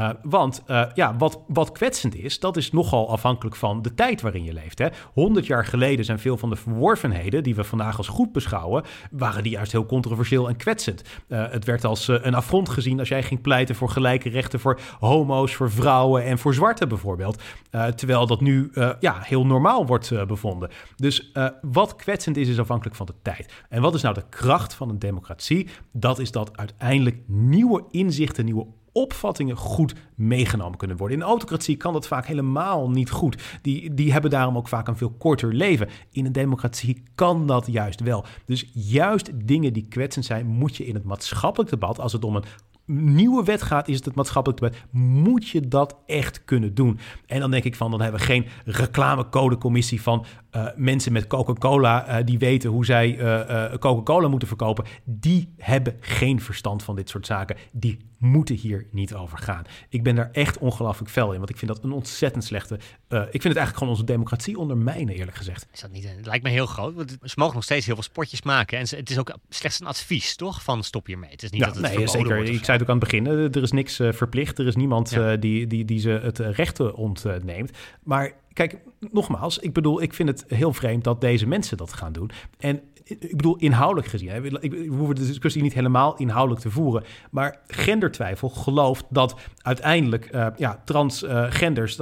Wat kwetsend is, dat is nogal afhankelijk van de tijd waarin je leeft. Hè. 100 jaar geleden zijn veel van de verworvenheden die we vandaag als goed beschouwen, waren die juist heel controversieel en kwetsend. Het werd als een affront gezien als jij ging pleiten voor gelijke rechten voor homo's, voor vrouwen en voor zwarten bijvoorbeeld. Terwijl dat nu heel normaal wordt bevonden. Dus wat kwetsend is afhankelijk van de tijd. En wat is nou de kracht van een democratie? Dat is dat uiteindelijk nieuwe inzichten, nieuwe opvattingen goed meegenomen kunnen worden. In een autocratie kan dat vaak helemaal niet goed. Die hebben daarom ook vaak een veel korter leven. In een democratie kan dat juist wel. Dus juist dingen die kwetsend zijn, moet je in het maatschappelijk debat, als het om een nieuwe wet gaat, is het maatschappelijk debat, moet je dat echt kunnen doen. En dan denk ik dan hebben we geen reclamecodecommissie van mensen met Coca-Cola die weten hoe zij Coca-Cola moeten verkopen. Die hebben geen verstand van dit soort zaken. Die moeten hier niet over gaan. Ik ben daar echt ongelooflijk fel in, want ik vind dat een ontzettend slechte. Ik vind het eigenlijk gewoon onze democratie ondermijnen, eerlijk gezegd. Is dat niet? Het lijkt me heel groot. Want ze mogen nog steeds heel veel spotjes maken. En het is ook slechts een advies, toch? Van stop hiermee. Het is niet dat het verboden zeker. wordt. Ik zei het ook aan het begin. Er is niks verplicht. Er is niemand die ze het recht ontneemt. Maar kijk, nogmaals, ik vind het heel vreemd dat deze mensen dat gaan doen. En ik bedoel, inhoudelijk gezien, we hoeven de discussie niet helemaal inhoudelijk te voeren, maar gendertwijfel gelooft dat uiteindelijk transgenders,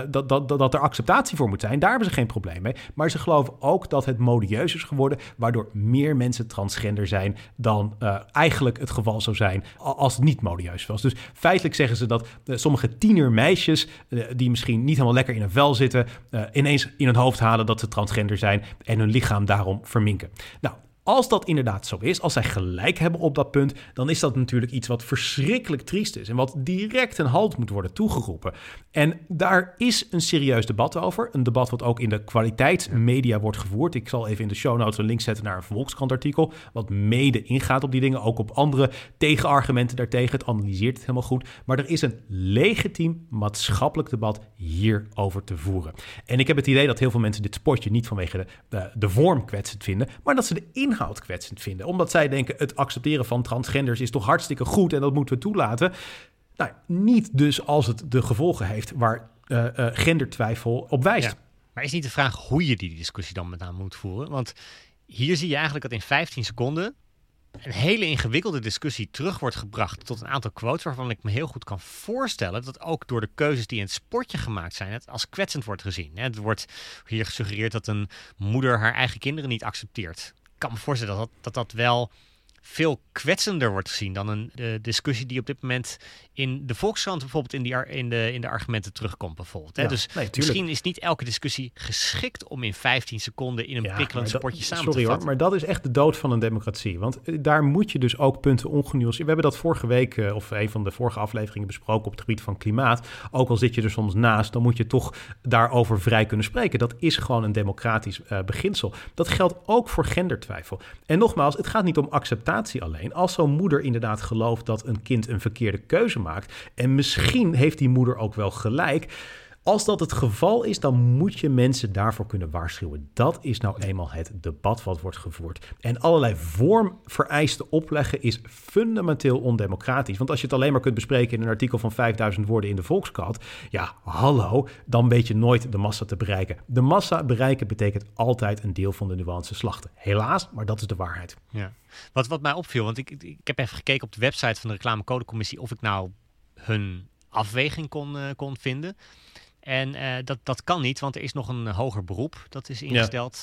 dat er acceptatie voor moet zijn. Daar hebben ze geen probleem mee. Maar ze geloven ook dat het modieus is geworden, waardoor meer mensen transgender zijn dan eigenlijk het geval zou zijn als het niet modieus was. Dus feitelijk zeggen ze dat sommige tienermeisjes, die misschien niet helemaal lekker in een vel zitten, ineens in hun hoofd halen dat ze transgender zijn en hun lichaam daarom verminken. Nou, als dat inderdaad zo is, als zij gelijk hebben op dat punt, dan is dat natuurlijk iets wat verschrikkelijk triest is en wat direct een halt moet worden toegeroepen. En daar is een serieus debat over. Een debat wat ook in de kwaliteitsmedia wordt gevoerd. Ik zal even in de show notes een link zetten naar een Volkskrant-artikel, wat mede ingaat op die dingen, ook op andere tegenargumenten daartegen. Het analyseert het helemaal goed. Maar er is een legitiem maatschappelijk debat hierover te voeren. En ik heb het idee dat heel veel mensen dit spotje niet vanwege de vorm kwetsend vinden, maar dat ze de inhoud kwetsend vinden. Omdat zij denken, het accepteren van transgenders is toch hartstikke goed en dat moeten we toelaten. Nou, niet dus als het de gevolgen heeft waar gendertwijfel op wijst. Ja. Maar is niet de vraag hoe je die discussie dan met name moet voeren? Want hier zie je eigenlijk dat in 15 seconden een hele ingewikkelde discussie terug wordt gebracht tot een aantal quotes waarvan ik me heel goed kan voorstellen dat ook door de keuzes die in het sportje gemaakt zijn, het als kwetsend wordt gezien. Het wordt hier gesuggereerd dat een moeder haar eigen kinderen niet accepteert. Ik kan me voorstellen dat wel veel kwetsender wordt gezien dan een discussie die op dit moment in de Volkskrant bijvoorbeeld in de argumenten terugkomt bijvoorbeeld. Hè? Ja, dus misschien is niet elke discussie geschikt om in 15 seconden in een prikkelend sportje samen te vatten. Maar dat is echt de dood van een democratie. Want daar moet je dus ook punten ongenuanceerd. We hebben dat vorige week of een van de vorige afleveringen besproken op het gebied van klimaat. Ook al zit je er soms naast, dan moet je toch daarover vrij kunnen spreken. Dat is gewoon een democratisch beginsel. Dat geldt ook voor gendertwijfel. En nogmaals, het gaat niet om acceptatie alleen. Als zo'n moeder inderdaad gelooft dat een kind een verkeerde keuze maakt, en misschien heeft die moeder ook wel gelijk, als dat het geval is, dan moet je mensen daarvoor kunnen waarschuwen. Dat is nou eenmaal het debat wat wordt gevoerd. En allerlei vormvereisten opleggen is fundamenteel ondemocratisch. Want als je het alleen maar kunt bespreken in een artikel van 5000 woorden in de Volkskrant, ja, hallo, dan weet je nooit de massa te bereiken. De massa bereiken betekent altijd een deel van de nuance slachten. Helaas, maar dat is de waarheid. Ja. Wat mij opviel, want ik heb even gekeken op de website van de reclamecodecommissie of ik nou hun afweging kon vinden. En dat kan niet, want er is nog een hoger beroep. Dat is ingesteld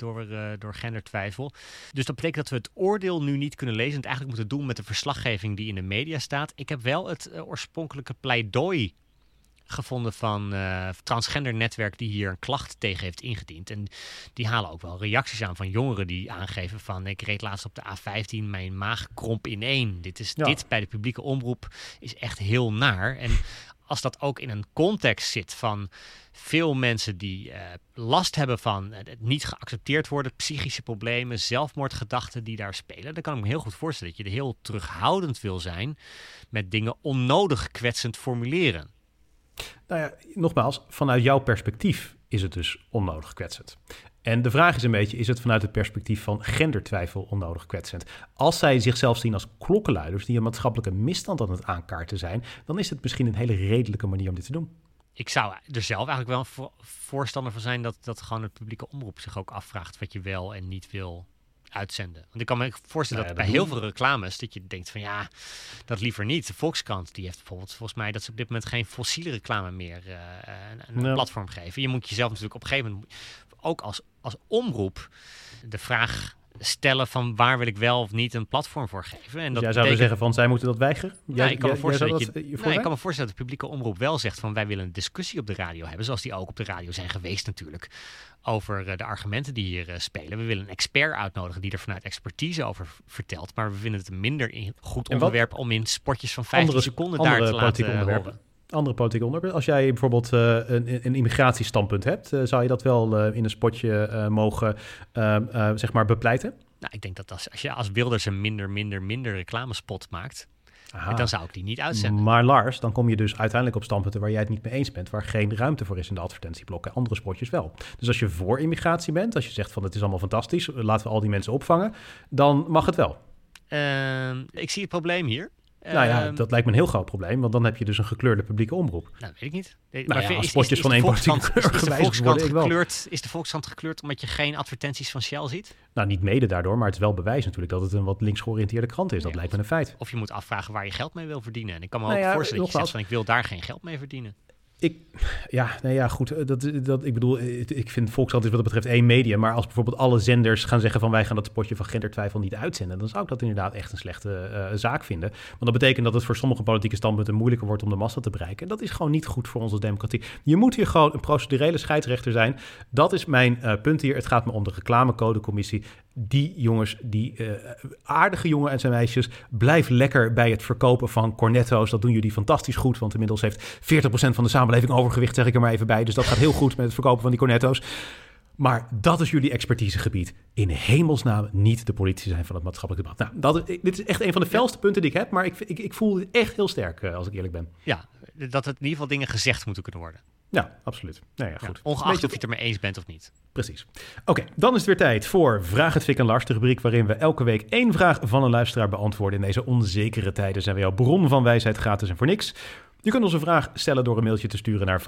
door gendertwijfel. Dus dat betekent dat we het oordeel nu niet kunnen lezen en het eigenlijk moeten doen met de verslaggeving die in de media staat. Ik heb wel het oorspronkelijke pleidooi gevonden van transgender netwerk die hier een klacht tegen heeft ingediend. En die halen ook wel reacties aan van jongeren die aangeven van ik reed laatst op de A15, mijn maag kromp ineen. Dit bij de publieke omroep is echt heel naar. En als dat ook in een context zit van veel mensen die last hebben van het niet geaccepteerd worden, psychische problemen, zelfmoordgedachten die daar spelen, dan kan ik me heel goed voorstellen dat je er heel terughoudend wil zijn met dingen onnodig kwetsend formuleren. Nou ja, nogmaals, vanuit jouw perspectief is het dus onnodig kwetsend. En de vraag is een beetje, is het vanuit het perspectief van gendertwijfel onnodig kwetsend? Als zij zichzelf zien als klokkenluiders die een maatschappelijke misstand aan het aankaarten zijn, dan is het misschien een hele redelijke manier om dit te doen. Ik zou er zelf eigenlijk wel een voorstander van zijn dat gewoon het publieke omroep zich ook afvraagt wat je wel en niet wil uitzenden. Want ik kan me voorstellen dat bij heel veel reclames dat je denkt van ja, dat liever niet. De Volkskrant die heeft bijvoorbeeld volgens mij dat ze op dit moment geen fossiele reclame meer een platform geven. Je moet jezelf natuurlijk op een gegeven moment ook als omroep de vraag stellen van waar wil ik wel of niet een platform voor geven. En dat jij zou zeggen van zij moeten dat weigeren? Ik kan me voorstellen dat de publieke omroep wel zegt van wij willen een discussie op de radio hebben, zoals die ook op de radio zijn geweest natuurlijk, over de argumenten die hier spelen. We willen een expert uitnodigen die er vanuit expertise over vertelt, maar we vinden het een minder goed onderwerp om in spotjes van 15 seconden daar te laten horen. Andere politieke onderwerpen. Als jij bijvoorbeeld een immigratiestandpunt hebt, zou je dat wel in een spotje mogen zeg maar bepleiten? Nou, ik denk dat als je als Wilders een minder reclamespot maakt, dan zou ik die niet uitzenden. Maar Lars, dan kom je dus uiteindelijk op standpunten waar jij het niet mee eens bent, waar geen ruimte voor is in de advertentieblokken. Andere spotjes wel. Dus als je voor immigratie bent, als je zegt van het is allemaal fantastisch, laten we al die mensen opvangen, dan mag het wel. Ik zie het probleem hier. Nou ja, dat lijkt me een heel groot probleem, want dan heb je dus een gekleurde publieke omroep. Nou, weet ik niet. Als spotjes van één politieke kleur gewijzigd worden, ik wel. Is de Volkskrant gekleurd omdat je geen advertenties van Shell ziet? Nou, niet mede daardoor, maar het is wel bewijs natuurlijk dat het een wat links georiënteerde krant is. Dat lijkt me een feit. Of je moet afvragen waar je geld mee wil verdienen. En ik kan me ook voorstellen dat je zegt van ik wil daar geen geld mee verdienen. Goed. Ik bedoel, ik vind Volkskrant is wat dat betreft één medium. Maar als bijvoorbeeld alle zenders gaan zeggen van wij gaan dat spotje van gendertwijfel niet uitzenden, dan zou ik dat inderdaad echt een slechte zaak vinden. Want dat betekent dat het voor sommige politieke standpunten moeilijker wordt om de massa te bereiken. En dat is gewoon niet goed voor onze democratie. Je moet hier gewoon een procedurele scheidsrechter zijn. Dat is mijn punt hier. Het gaat me om de reclamecodecommissie. Die jongens, die aardige jongen en zijn meisjes, blijf lekker bij het verkopen van cornetto's. Dat doen jullie fantastisch goed, want inmiddels heeft 40% van de samenleving overgewicht, zeg ik er maar even bij. Dus dat gaat heel goed met het verkopen van die cornetto's. Maar dat is jullie expertisegebied. In hemelsnaam niet de politici zijn van het maatschappelijk debat. Nou, dit is echt een van de felste punten die ik heb, maar ik voel het echt heel sterk, als ik eerlijk ben. Ja, dat het in ieder geval dingen gezegd moeten kunnen worden. Ja, absoluut. Nou ja, goed. Ongeacht of je het ermee eens bent of niet. Precies. Oké, dan is het weer tijd voor Vraag het Fik en Lars, de rubriek waarin we elke week 1 vraag van een luisteraar beantwoorden. In deze onzekere tijden zijn we jouw bron van wijsheid, gratis en voor niks. Je kunt ons een vraag stellen door een mailtje te sturen naar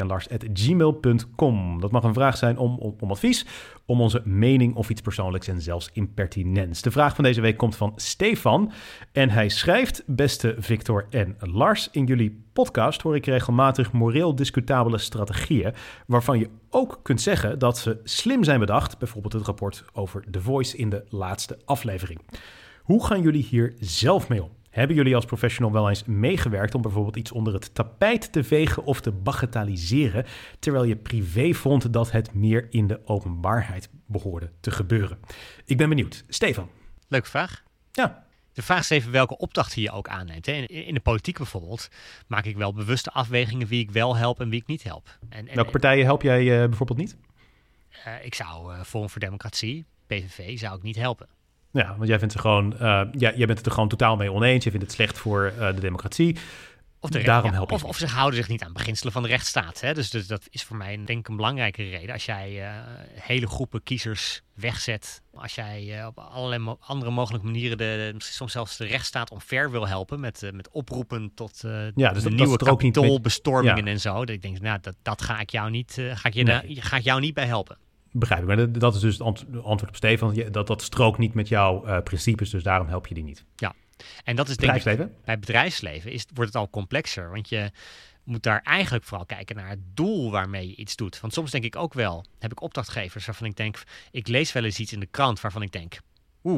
vraaghetfikenlars@gmail.com. Dat mag een vraag zijn om advies, om onze mening of iets persoonlijks en zelfs impertinents. De vraag van deze week komt van Stefan en hij schrijft: Beste Victor en Lars, in jullie podcast hoor ik regelmatig moreel discutabele strategieën, waarvan je ook kunt zeggen dat ze slim zijn bedacht, bijvoorbeeld het rapport over The Voice in de laatste aflevering. Hoe gaan jullie hier zelf mee om? Hebben jullie als professional wel eens meegewerkt om bijvoorbeeld iets onder het tapijt te vegen of te bagatelliseren, terwijl je privé vond dat het meer in de openbaarheid behoorde te gebeuren? Ik ben benieuwd. Stefan. Leuke vraag. Ja. De vraag is even welke opdrachten je ook aanneemt. Hè? In de politiek bijvoorbeeld maak ik wel bewuste afwegingen wie ik wel help en wie ik niet help. Welke partijen help jij bijvoorbeeld niet? Ik zou Forum voor Democratie, PVV, zou ik niet helpen. Ja, want jij vindt ze gewoon, jij bent het er gewoon totaal mee oneens. Je vindt het slecht voor de democratie. Daarom help je. Of ze houden zich niet aan beginselen van de rechtsstaat. Hè? Dus dat is voor mij denk ik een belangrijke reden. Als jij hele groepen kiezers wegzet, als jij op allerlei andere mogelijke manieren soms zelfs de rechtsstaat omver wil helpen met oproepen tot dus de nieuwe kapitoolbestormingen en zo. Dat ik denk, nou, dat ga ik jou niet, ga ik jou niet bij helpen. Begrijp ik, maar dat is dus het antwoord op Stefan. Dat strookt niet met jouw principes, dus daarom help je die niet. Ja, en dat is denk ik, bij bedrijfsleven wordt het al complexer. Want je moet daar eigenlijk vooral kijken naar het doel waarmee je iets doet. Want soms denk ik ook wel, heb ik opdrachtgevers waarvan ik denk, ik lees wel eens iets in de krant waarvan ik denk,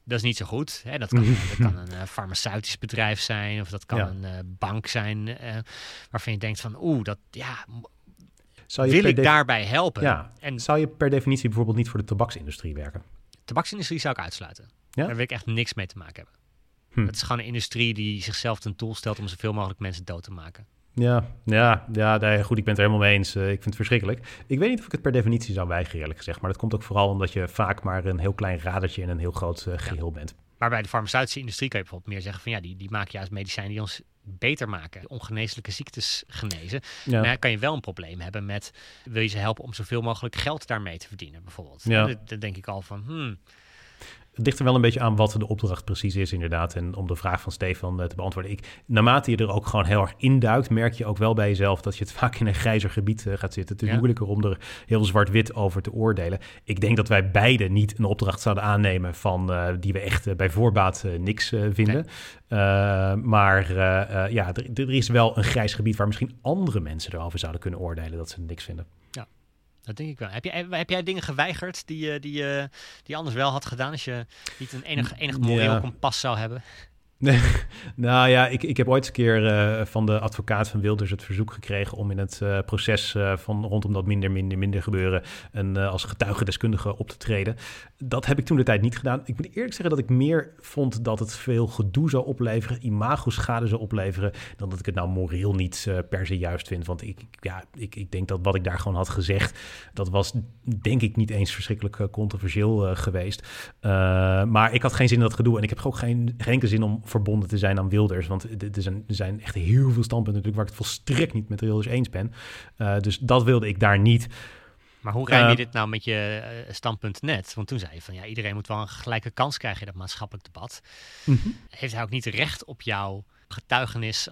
Dat is niet zo goed. Hè? Dat kan een farmaceutisch bedrijf zijn of dat kan een bank zijn waarvan je denkt van wil ik daarbij helpen? Ja. En zou je per definitie bijvoorbeeld niet voor de tabaksindustrie werken? De tabaksindustrie zou ik uitsluiten. Ja? Daar wil ik echt niks mee te maken hebben. Het is gewoon een industrie die zichzelf ten doel stelt om zoveel mogelijk mensen dood te maken. Ja, goed, ik ben het er helemaal mee eens. Ik vind het verschrikkelijk. Ik weet niet of ik het per definitie zou weigeren, eerlijk gezegd. Maar dat komt ook vooral omdat je vaak maar een heel klein radertje in een heel groot geheel bent. Maar bij de farmaceutische industrie kan je bijvoorbeeld meer zeggen van die maken juist medicijnen die ons beter maken, ongeneeslijke ziektes genezen. Ja. Maar dan kan je wel een probleem hebben met, wil je ze helpen om zoveel mogelijk geld daarmee te verdienen, bijvoorbeeld. Ja. Dan denk ik al van, Het ligt er wel een beetje aan wat de opdracht precies is, inderdaad. En om de vraag van Stefan te beantwoorden. Naarmate je er ook gewoon heel erg induikt, merk je ook wel bij jezelf dat je het vaak in een grijzer gebied gaat zitten. Het is moeilijker om er heel zwart-wit over te oordelen. Ik denk dat wij beide niet een opdracht zouden aannemen van die we echt bij voorbaat niks vinden. Nee. Er is wel een grijs gebied waar misschien andere mensen erover zouden kunnen oordelen dat ze niks vinden. Ja. Dat denk ik wel. Heb jij dingen geweigerd die anders wel had gedaan als je niet een enig moreel kompas zou hebben? Nou ja, ik heb ooit eens een keer van de advocaat van Wilders het verzoek gekregen om in het proces van rondom dat minder gebeuren als getuigendeskundige op te treden. Dat heb ik toen de tijd niet gedaan. Ik moet eerlijk zeggen dat ik meer vond dat het veel gedoe zou opleveren, imagoschade zou opleveren, dan dat ik het nou moreel niet per se juist vind. Want ik denk dat wat ik daar gewoon had gezegd, dat was denk ik niet eens verschrikkelijk controversieel geweest. Maar ik had geen zin in dat gedoe en ik heb ook geen enkele zin om verbonden te zijn aan Wilders. Want er zijn echt heel veel standpunten natuurlijk waar ik het volstrekt niet met Wilders eens ben. Dus dat wilde ik daar niet. Maar hoe rijm je dit nou met je standpunt net? Want toen zei je van iedereen moet wel een gelijke kans krijgen in dat maatschappelijk debat. Mm-hmm. Heeft hij ook niet recht op jouw getuigenis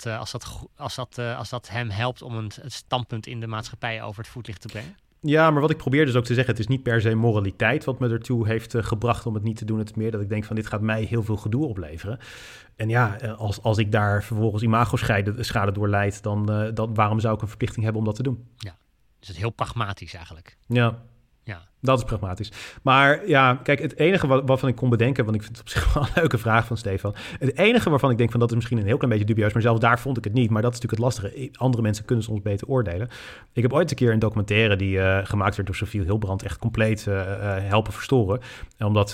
als dat hem helpt om een standpunt in de maatschappij over het voetlicht te brengen? Ja, maar wat ik probeer dus ook te zeggen, het is niet per se moraliteit wat me ertoe heeft gebracht om het niet te doen. Het is meer dat ik denk van dit gaat mij heel veel gedoe opleveren. En als ik daar vervolgens imagoschade door leid, dan waarom zou ik een verplichting hebben om dat te doen? Ja, dus het is heel pragmatisch eigenlijk. Ja. Dat is pragmatisch. Maar kijk, het enige waarvan ik kon bedenken, want ik vind het op zich wel een leuke vraag van Stefan. Het enige waarvan ik denk van dat is misschien een heel klein beetje dubieus, maar zelfs daar vond ik het niet. Maar dat is natuurlijk het lastige. Andere mensen kunnen soms beter oordelen. Ik heb ooit een keer een documentaire die gemaakt werd door Sophie Hilbrand echt compleet helpen verstoren. Omdat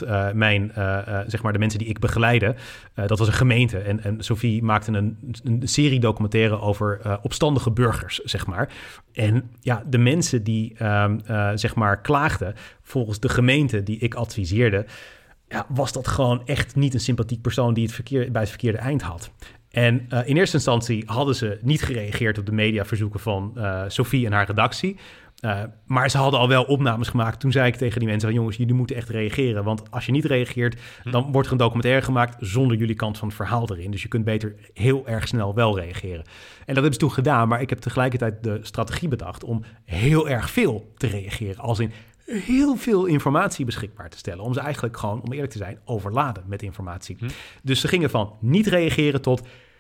de mensen die ik begeleide, dat was een gemeente. En Sophie maakte een serie documentaire over opstandige burgers, zeg maar. En de mensen die klaagden, volgens de gemeente die ik adviseerde, was dat gewoon echt niet een sympathiek persoon die bij het verkeerde eind had. En in eerste instantie hadden ze niet gereageerd op de mediaverzoeken van Sophie en haar redactie. Maar ze hadden al wel opnames gemaakt. Toen zei ik tegen die mensen van jongens, jullie moeten echt reageren. Want als je niet reageert, dan wordt er een documentaire gemaakt zonder jullie kant van het verhaal erin. Dus je kunt beter heel erg snel wel reageren. En dat hebben ze toen gedaan. Maar ik heb tegelijkertijd de strategie bedacht om heel erg veel te reageren. Als in heel veel informatie beschikbaar te stellen. Om ze eigenlijk gewoon, om eerlijk te zijn, overladen met informatie. Dus ze gingen van niet reageren tot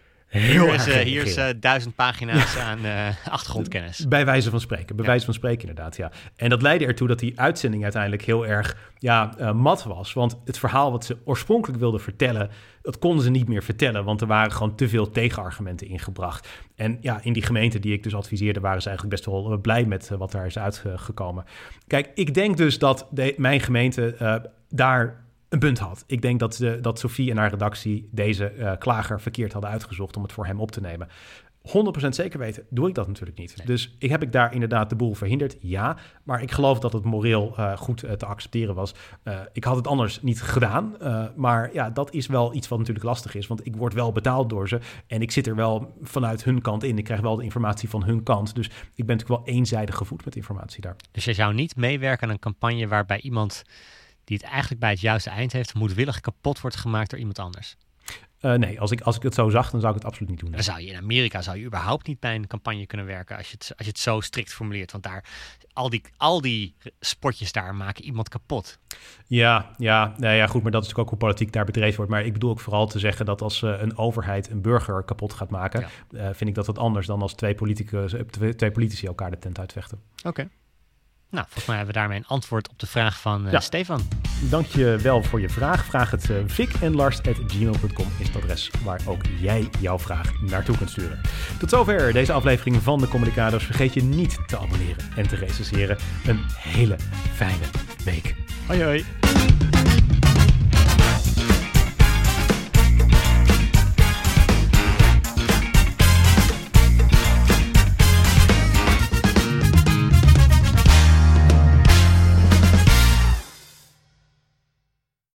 Hier is 1000 pagina's aan achtergrondkennis. Bij wijze van spreken. Wijze van spreken inderdaad, ja. En dat leidde ertoe dat die uitzending uiteindelijk heel erg mat was. Want het verhaal wat ze oorspronkelijk wilden vertellen, dat konden ze niet meer vertellen. Want er waren gewoon te veel tegenargumenten ingebracht. En in die gemeente die ik dus adviseerde, waren ze eigenlijk best wel blij met wat daar is uitgekomen. Kijk, ik denk dus dat mijn gemeente daar een punt had. Ik denk dat Sophie en haar redactie deze klager verkeerd hadden uitgezocht om het voor hem op te nemen. 100% zeker weten doe ik dat natuurlijk niet. Nee. Dus heb ik daar inderdaad de boel verhinderd? Ja, maar ik geloof dat het moreel goed te accepteren was. Ik had het anders niet gedaan. Maar dat is wel iets wat natuurlijk lastig is. Want ik word wel betaald door ze. En ik zit er wel vanuit hun kant in. Ik krijg wel de informatie van hun kant. Dus ik ben natuurlijk wel eenzijdig gevoed met informatie daar. Dus jij zou niet meewerken aan een campagne waarbij iemand die het eigenlijk bij het juiste eind heeft, moedwillig kapot wordt gemaakt door iemand anders? Nee, als ik het zo zag, dan zou ik het absoluut niet doen. Dan zou je in Amerika überhaupt niet bij een campagne kunnen werken als je het zo strikt formuleert. Want daar, al die spotjes daar maken iemand kapot. Ja, goed, maar dat is natuurlijk ook hoe politiek daar bedreven wordt. Maar ik bedoel ook vooral te zeggen dat als een overheid een burger kapot gaat maken, vind ik dat wat anders dan als twee politici elkaar de tent uitvechten. Oké. Nou, volgens mij hebben we daarmee een antwoord op de vraag van Stefan. Dank je wel voor je vraag. Vraag het vicenlars@gmail.com is het adres waar ook jij jouw vraag naartoe kunt sturen. Tot zover deze aflevering van de Communicado's. Vergeet je niet te abonneren en te recenseren. Een hele fijne week. Hoi hoi.